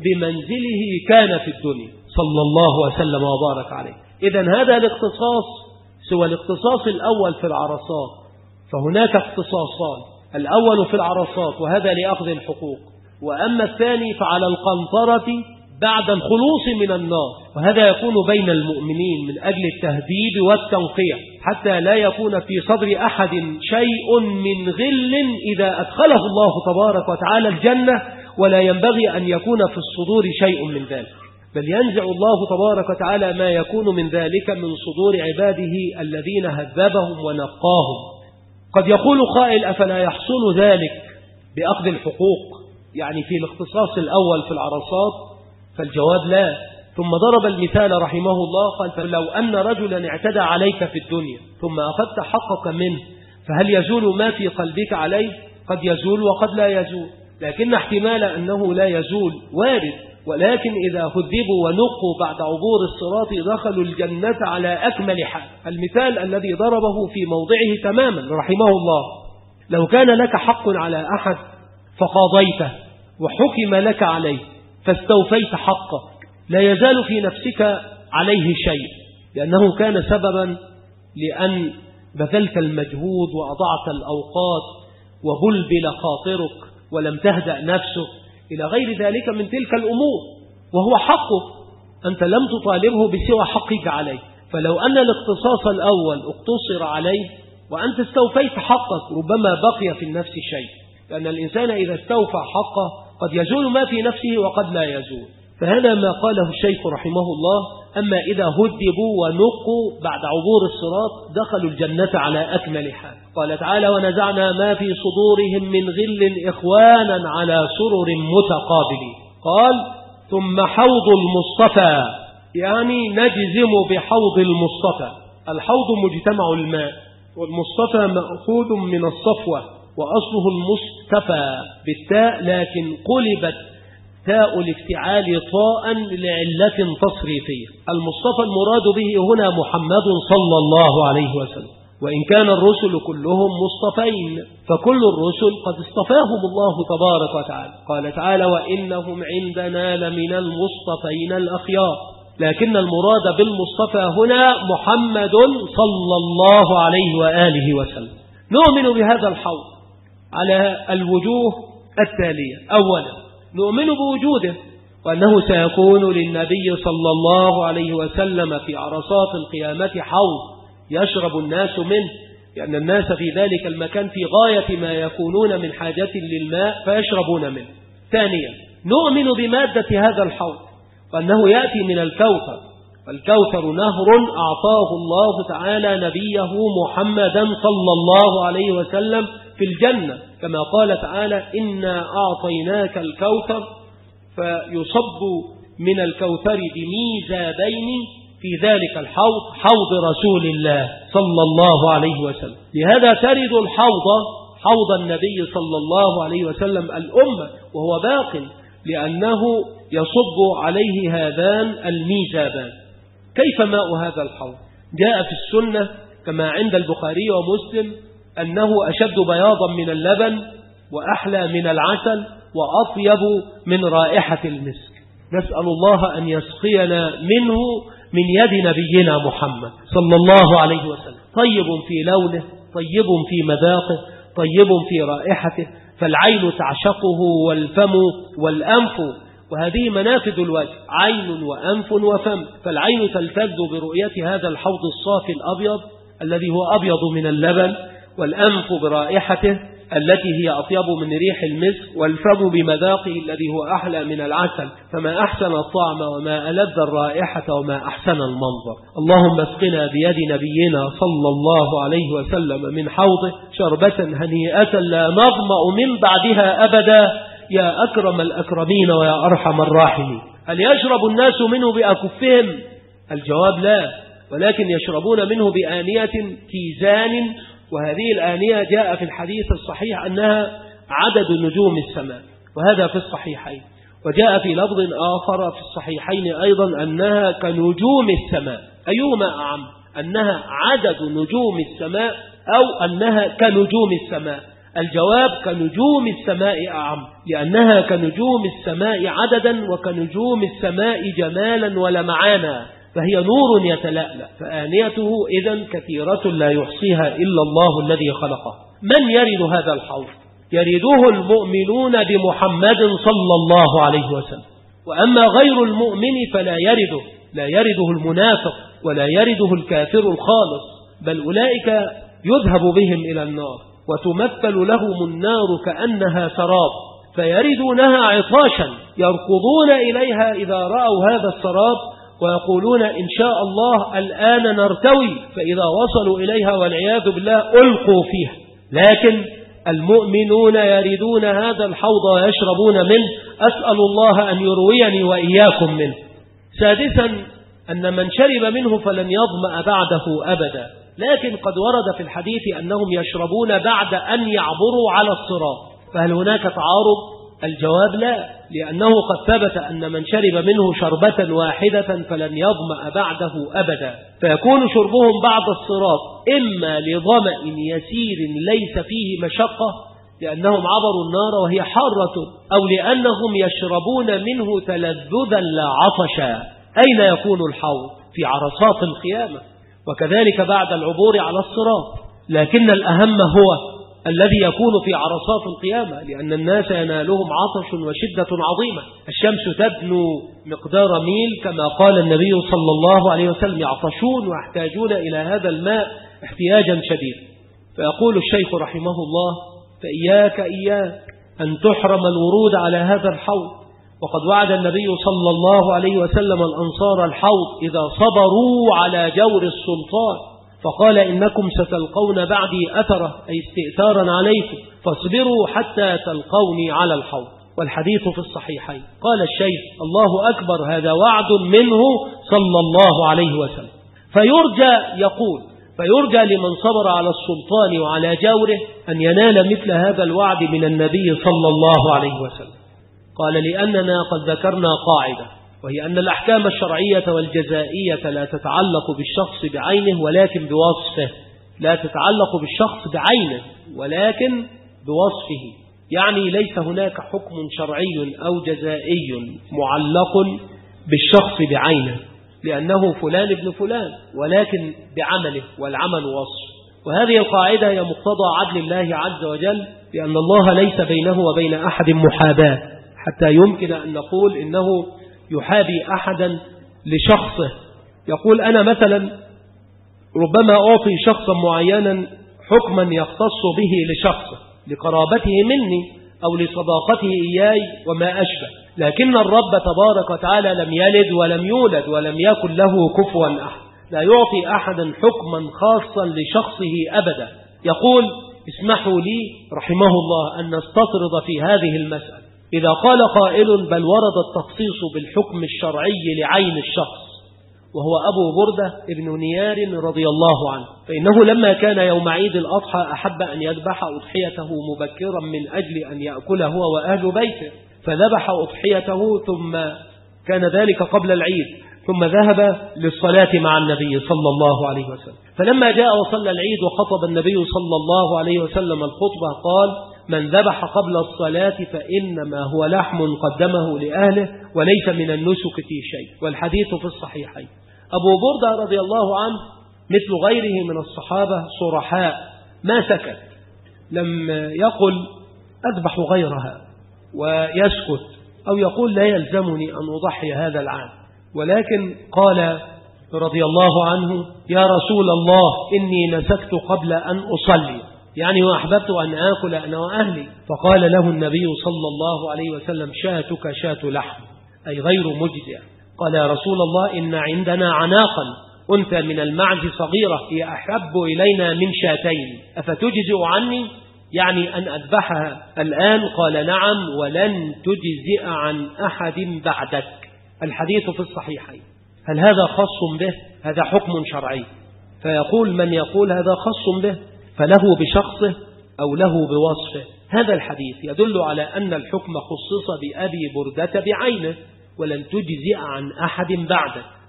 بمنزله كان في الدنيا صلى الله وسلم وبارك عليه. إذن هذا الاختصاص سوى الاختصاص الأول في العرصات، فهناك اختصاصان، الأول في العرصات وهذا لأخذ الحقوق، وأما الثاني فعلى القنطرة بعد الخلوص من النار، وهذا يكون بين المؤمنين من أجل التهذيب والتنقية حتى لا يكون في صدر أحد شيء من غل إذا أدخله الله تبارك وتعالى الجنة، ولا ينبغي أن يكون في الصدور شيء من ذلك، بل ينزع الله تبارك وتعالى ما يكون من ذلك من صدور عباده الذين هذبهم ونقاهم. قد يقول قائل أفلا يحصل ذلك بأخذ الحقوق يعني في الاختصاص الأول في العرصات؟ فالجواب لا. ثم ضرب المثال رحمه الله قال فلو أن رجلا اعتدى عليك في الدنيا ثم أخذت حقك منه فهل يزول ما في قلبك عليه؟ قد يزول وقد لا يزول، لكن احتمال أنه لا يزول وارد، ولكن إذا هذبوا ونقوا بعد عبور الصراط دخلوا الجنة على أكمل حال. المثال الذي ضربه في موضعه تماما رحمه الله، لو كان لك حق على أحد فقاضيته وحكم لك عليه فاستوفيت حقه، لا يزال في نفسك عليه شيء لأنه كان سببا لأن بذلت المجهود وأضعت الأوقات وبلبل خاطرك ولم تهدأ نفسك إلى غير ذلك من تلك الأمور، وهو حقه أنت لم تطالبه بسوى حقك عليه. فلو أن الاختصاص الأول اقتصر عليه وأنت استوفيت حقك ربما بقي في النفس شيء، لأن الإنسان إذا استوفى حقه قد يزول ما في نفسه وقد لا يزول. فهذا ما قاله الشيخ رحمه الله. أما إذا هدبوا ونقوا بعد عبور الصراط دخلوا الجنة على أكمل حال. قال تعالى ونزعنا ما في صدورهم من غل إخوانا على سرر متقابلين. قال ثم حوض المصطفى، يعني نجزم بحوض المصطفى. الحوض مجتمع الماء، والمصطفى مأخوذ من الصفوة وأصله المصطفى بالتاء، لكن قلبت تاء الافتعال طاء لعلة تصريفية. المصطفى المراد به هنا محمد صلى الله عليه وسلم، وإن كان الرسل كلهم مصطفين فكل الرسل قد اصطفاهم الله تبارك وتعالى. قال تعالى وإنهم عندنا لمن المصطفين الأخيار، لكن المراد بالمصطفى هنا محمد صلى الله عليه وآله وسلم. نؤمن بهذا الحوض على الوجوه التالية. أولا نؤمن بوجوده وأنه سيكون للنبي صلى الله عليه وسلم في عرصات القيامة حوض يشرب الناس منه، لأن الناس في ذلك المكان في غاية ما يكونون من حاجة للماء فيشربون منه. ثانيا نؤمن بمادة هذا الحوض وأنه يأتي من الكوثر، والكوثر نهر أعطاه الله تعالى نبيه محمدا صلى الله عليه وسلم في الجنة، كما قال تعالى إنا أعطيناك الكوثر فيصب من الكوثر بميزابين في ذلك الحوض حوض رسول الله صلى الله عليه وسلم. لهذا ترد الحوض حوض النبي صلى الله عليه وسلم الأمة وهو باق، لأنه يصب عليه هذان الميزابان. كيف ماء هذا الحوض؟ جاء في السنة كما عند البخاري ومسلم أنه أشد بياضا من اللبن وأحلى من العسل وأطيب من رائحة المسك. نسأل الله أن يسقينا منه من يد نبينا محمد صلى الله عليه وسلم. طيب في لونه، طيب في مذاقه، طيب في رائحته، فالعين تعشقه والفم والأنف، وهذه منافذ الوجه، عين وأنف وفم. فالعين تلتذ برؤية هذا الحوض الصافي الأبيض الذي هو أبيض من اللبن، والأنف برائحته التي هي أطيب من ريح المسك، والفم بمذاقه الذي هو أحلى من العسل. فما أحسن الطعم وما ألذ الرائحة وما أحسن المنظر. اللهم اسقنا بيد نبينا صلى الله عليه وسلم من حوضه شربة هنيئة لا نظمأ من بعدها أبدا يا أكرم الأكرمين ويا أرحم الراحمين. هل يشرب الناس منه بأكفهم؟ الجواب لا، ولكن يشربون منه بآنية كيزان، وهذه الآنية جاء في الحديث الصحيح أنها عدد نجوم السماء، وهذا في الصحيحين. وجاء في لفظ آخر في الصحيحين أيضا أنها كنجوم السماء. أيهما أعم، أنها عدد نجوم السماء أو أنها كنجوم السماء؟ الجواب كنجوم السماء أعم، لأنها كنجوم السماء عددا وكنجوم السماء جمالا ولمعانا، فهي نور يتلألأ، فآنيته إذن كثيرة لا يحصيها إلا الله الذي خلقه. من يرد هذا الحوض؟ يرده المؤمنون بمحمد صلى الله عليه وسلم، وأما غير المؤمن فلا يرده، لا يرده المنافق ولا يرده الكافر الخالص، بل أولئك يذهب بهم إلى النار وتمثل لهم النار كأنها سراب، فيردونها عطاشا يركضون إليها إذا رأوا هذا السراب ويقولون إن شاء الله الآن نرتوي، فإذا وصلوا إليها والعياذ بالله ألقوا فيها. لكن المؤمنون يردون هذا الحوض ويشربون منه، أسأل الله أن يرويني وإياكم منه. سادسا أن من شرب منه فلن يظمأ بعده أبدا، لكن قد ورد في الحديث أنهم يشربون بعد أن يعبروا على الصراط، فهل هناك تعارض؟ الجواب لا، لأنه قد ثبت أن من شرب منه شربة واحدة فلن يظمأ بعده أبدا، فيكون شربهم بعد الصراط إما لظمأ يسير ليس فيه مشقة لأنهم عبروا النار وهي حارة، أو لأنهم يشربون منه تلذذا لا عطشا. أين يكون الحوض؟ في عرصات القيامة، وكذلك بعد العبور على الصراط، لكن الأهم هو الذي يكون في عرصات القيامة، لأن الناس ينالهم عطش وشدة عظيمة، الشمس تدنو مقدار ميل كما قال النبي صلى الله عليه وسلم، يعطشون ويحتاجون إلى هذا الماء احتياجا شديدا. فيقول الشيخ رحمه الله: فإياك إياك أن تحرم الورود على هذا الحوض، وقد وعد النبي صلى الله عليه وسلم الأنصار الحوض إذا صبروا على جور السلطان، فقال إنكم ستلقون بعدي أثرة، أي استئثارا عليكم، فاصبروا حتى تلقوني على الحوض. والحديث في الصحيحين. قال الشيخ: الله أكبر، هذا وعد منه صلى الله عليه وسلم. فيرجى، يقول فيرجى لمن صبر على السلطان وعلى جوره أن ينال مثل هذا الوعد من النبي صلى الله عليه وسلم. قال: لأننا قد ذكرنا قاعدة، وهي أن الأحكام الشرعية والجزائية لا تتعلق بالشخص بعينه ولكن بوصفه، لا تتعلق بالشخص بعينه ولكن بوصفه، يعني ليس هناك حكم شرعي أو جزائي معلق بالشخص بعينه لأنه فلان ابن فلان، ولكن بعمله، والعمل وصف. وهذه القاعدة هي مقتضى عدل الله عز وجل، لأن الله ليس بينه وبين أحد محاباة حتى يمكن أن نقول إنه يحابي أحدا لشخصه. يقول: أنا مثلا ربما أعطي شخصا معينا حكما يختص به لشخصه لقرابته مني أو لصداقته إياي وما أشبه، لكن الرب تبارك وتعالى لم يلد ولم يولد ولم يكن له كفوا أحد، لا يعطي أحدا حكما خاصا لشخصه أبدا. يقول: اسمحوا لي رحمه الله أن نستطرد في هذه المسألة. إذا قال قائل: بل ورد التخصيص بالحكم الشرعي لعين الشخص، وهو أبو بردة ابن نيار رضي الله عنه، فإنه لما كان يوم عيد الأضحى أحب أن يذبح أضحيته مبكرا من أجل أن يأكل هو وأهل بيته، فذبح أضحيته، ثم كان ذلك قبل العيد، ثم ذهب للصلاة مع النبي صلى الله عليه وسلم. فلما جاء وصلى العيد وخطب النبي صلى الله عليه وسلم الخطبة قال: من ذبح قبل الصلاة فإنما هو لحم قدمه لأهله وليس من النسك في شيء. والحديث في الصحيحين. أبو بردة رضي الله عنه مثل غيره من الصحابة صرحاء، ما سكت، لم يقل أذبح غيرها ويسكت، أو يقول لا يلزمني أن أضحي هذا العام، ولكن قال رضي الله عنه: يا رسول الله إني نسكت قبل أن أصلي، يعني وأحببت أن آكل أنا وأهلي. فقال له النبي صلى الله عليه وسلم: شاتك شات لحم، أي غير مجزئ. قال: يا رسول الله إن عندنا عناقا أنثى من المعز صغيرة هي أحب إلينا من شاتين، أفتجزئ عني؟ يعني أن أذبحها الآن؟ قال: نعم، ولن تجزئ عن أحد بعدك. الحديث في الصحيحين. هل هذا خاص به؟ هذا حكم شرعي. فيقول من يقول هذا خاص به فله بشخصه أو له بوصفه. هذا الحديث يدل على أن الحكم خصص بأبي بردة بعينه، ولن تجزئ عن أحد بعده،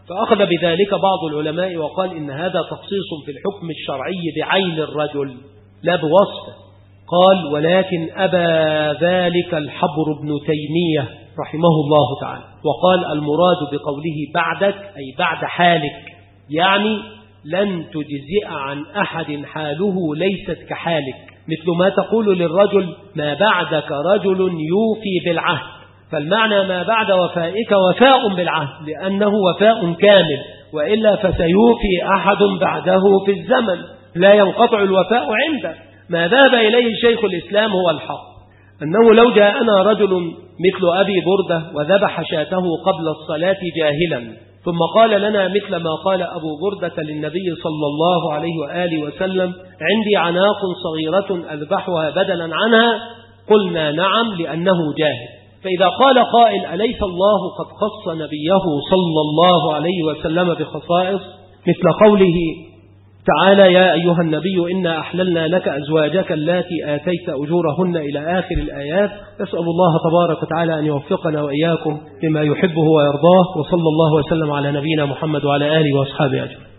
فأخذ بذلك بعض العلماء وقال إن هذا تخصيص في الحكم الشرعي بعين الرجل لا بوصفه. قال ولكن أبى ذلك الحبر بن تيمية رحمه الله تعالى، وقال المراد بقوله بعدك أي بعد حالك، يعني لن تجزئ عن أحد حاله ليست كحالك، مثل ما تقول للرجل ما بعدك رجل يوفي بالعهد، فالمعنى ما بعد وفائك وفاء بالعهد لأنه وفاء كامل، وإلا فسيوفي أحد بعده في الزمن لا ينقطع الوفاء عنده. ما ذهب إليه شيخ الإسلام هو الحق، أنه لو جاءنا رجل مثل أبي بردة وذبح شاته قبل الصلاة جاهلا ثم قال لنا مثل ما قال أبو بردة للنبي صلى الله عليه وآله وسلم عندي عناق صغيرة أذبحها بدلا عنها، قلنا نعم لأنه جاهل. فإذا قال قائل أليس الله قد خص نبيه صلى الله عليه وسلم بخصائص مثل قوله تعالى يا أيها النبي إنا أحللنا لك أزواجك اللاتي آتيت أجورهن إلى آخر الآيات. نسأل الله تبارك وتعالى أن يوفقنا وإياكم بما يحبه ويرضاه، وصلى الله وسلم على نبينا محمد وعلى آله وأصحابه أجمعين.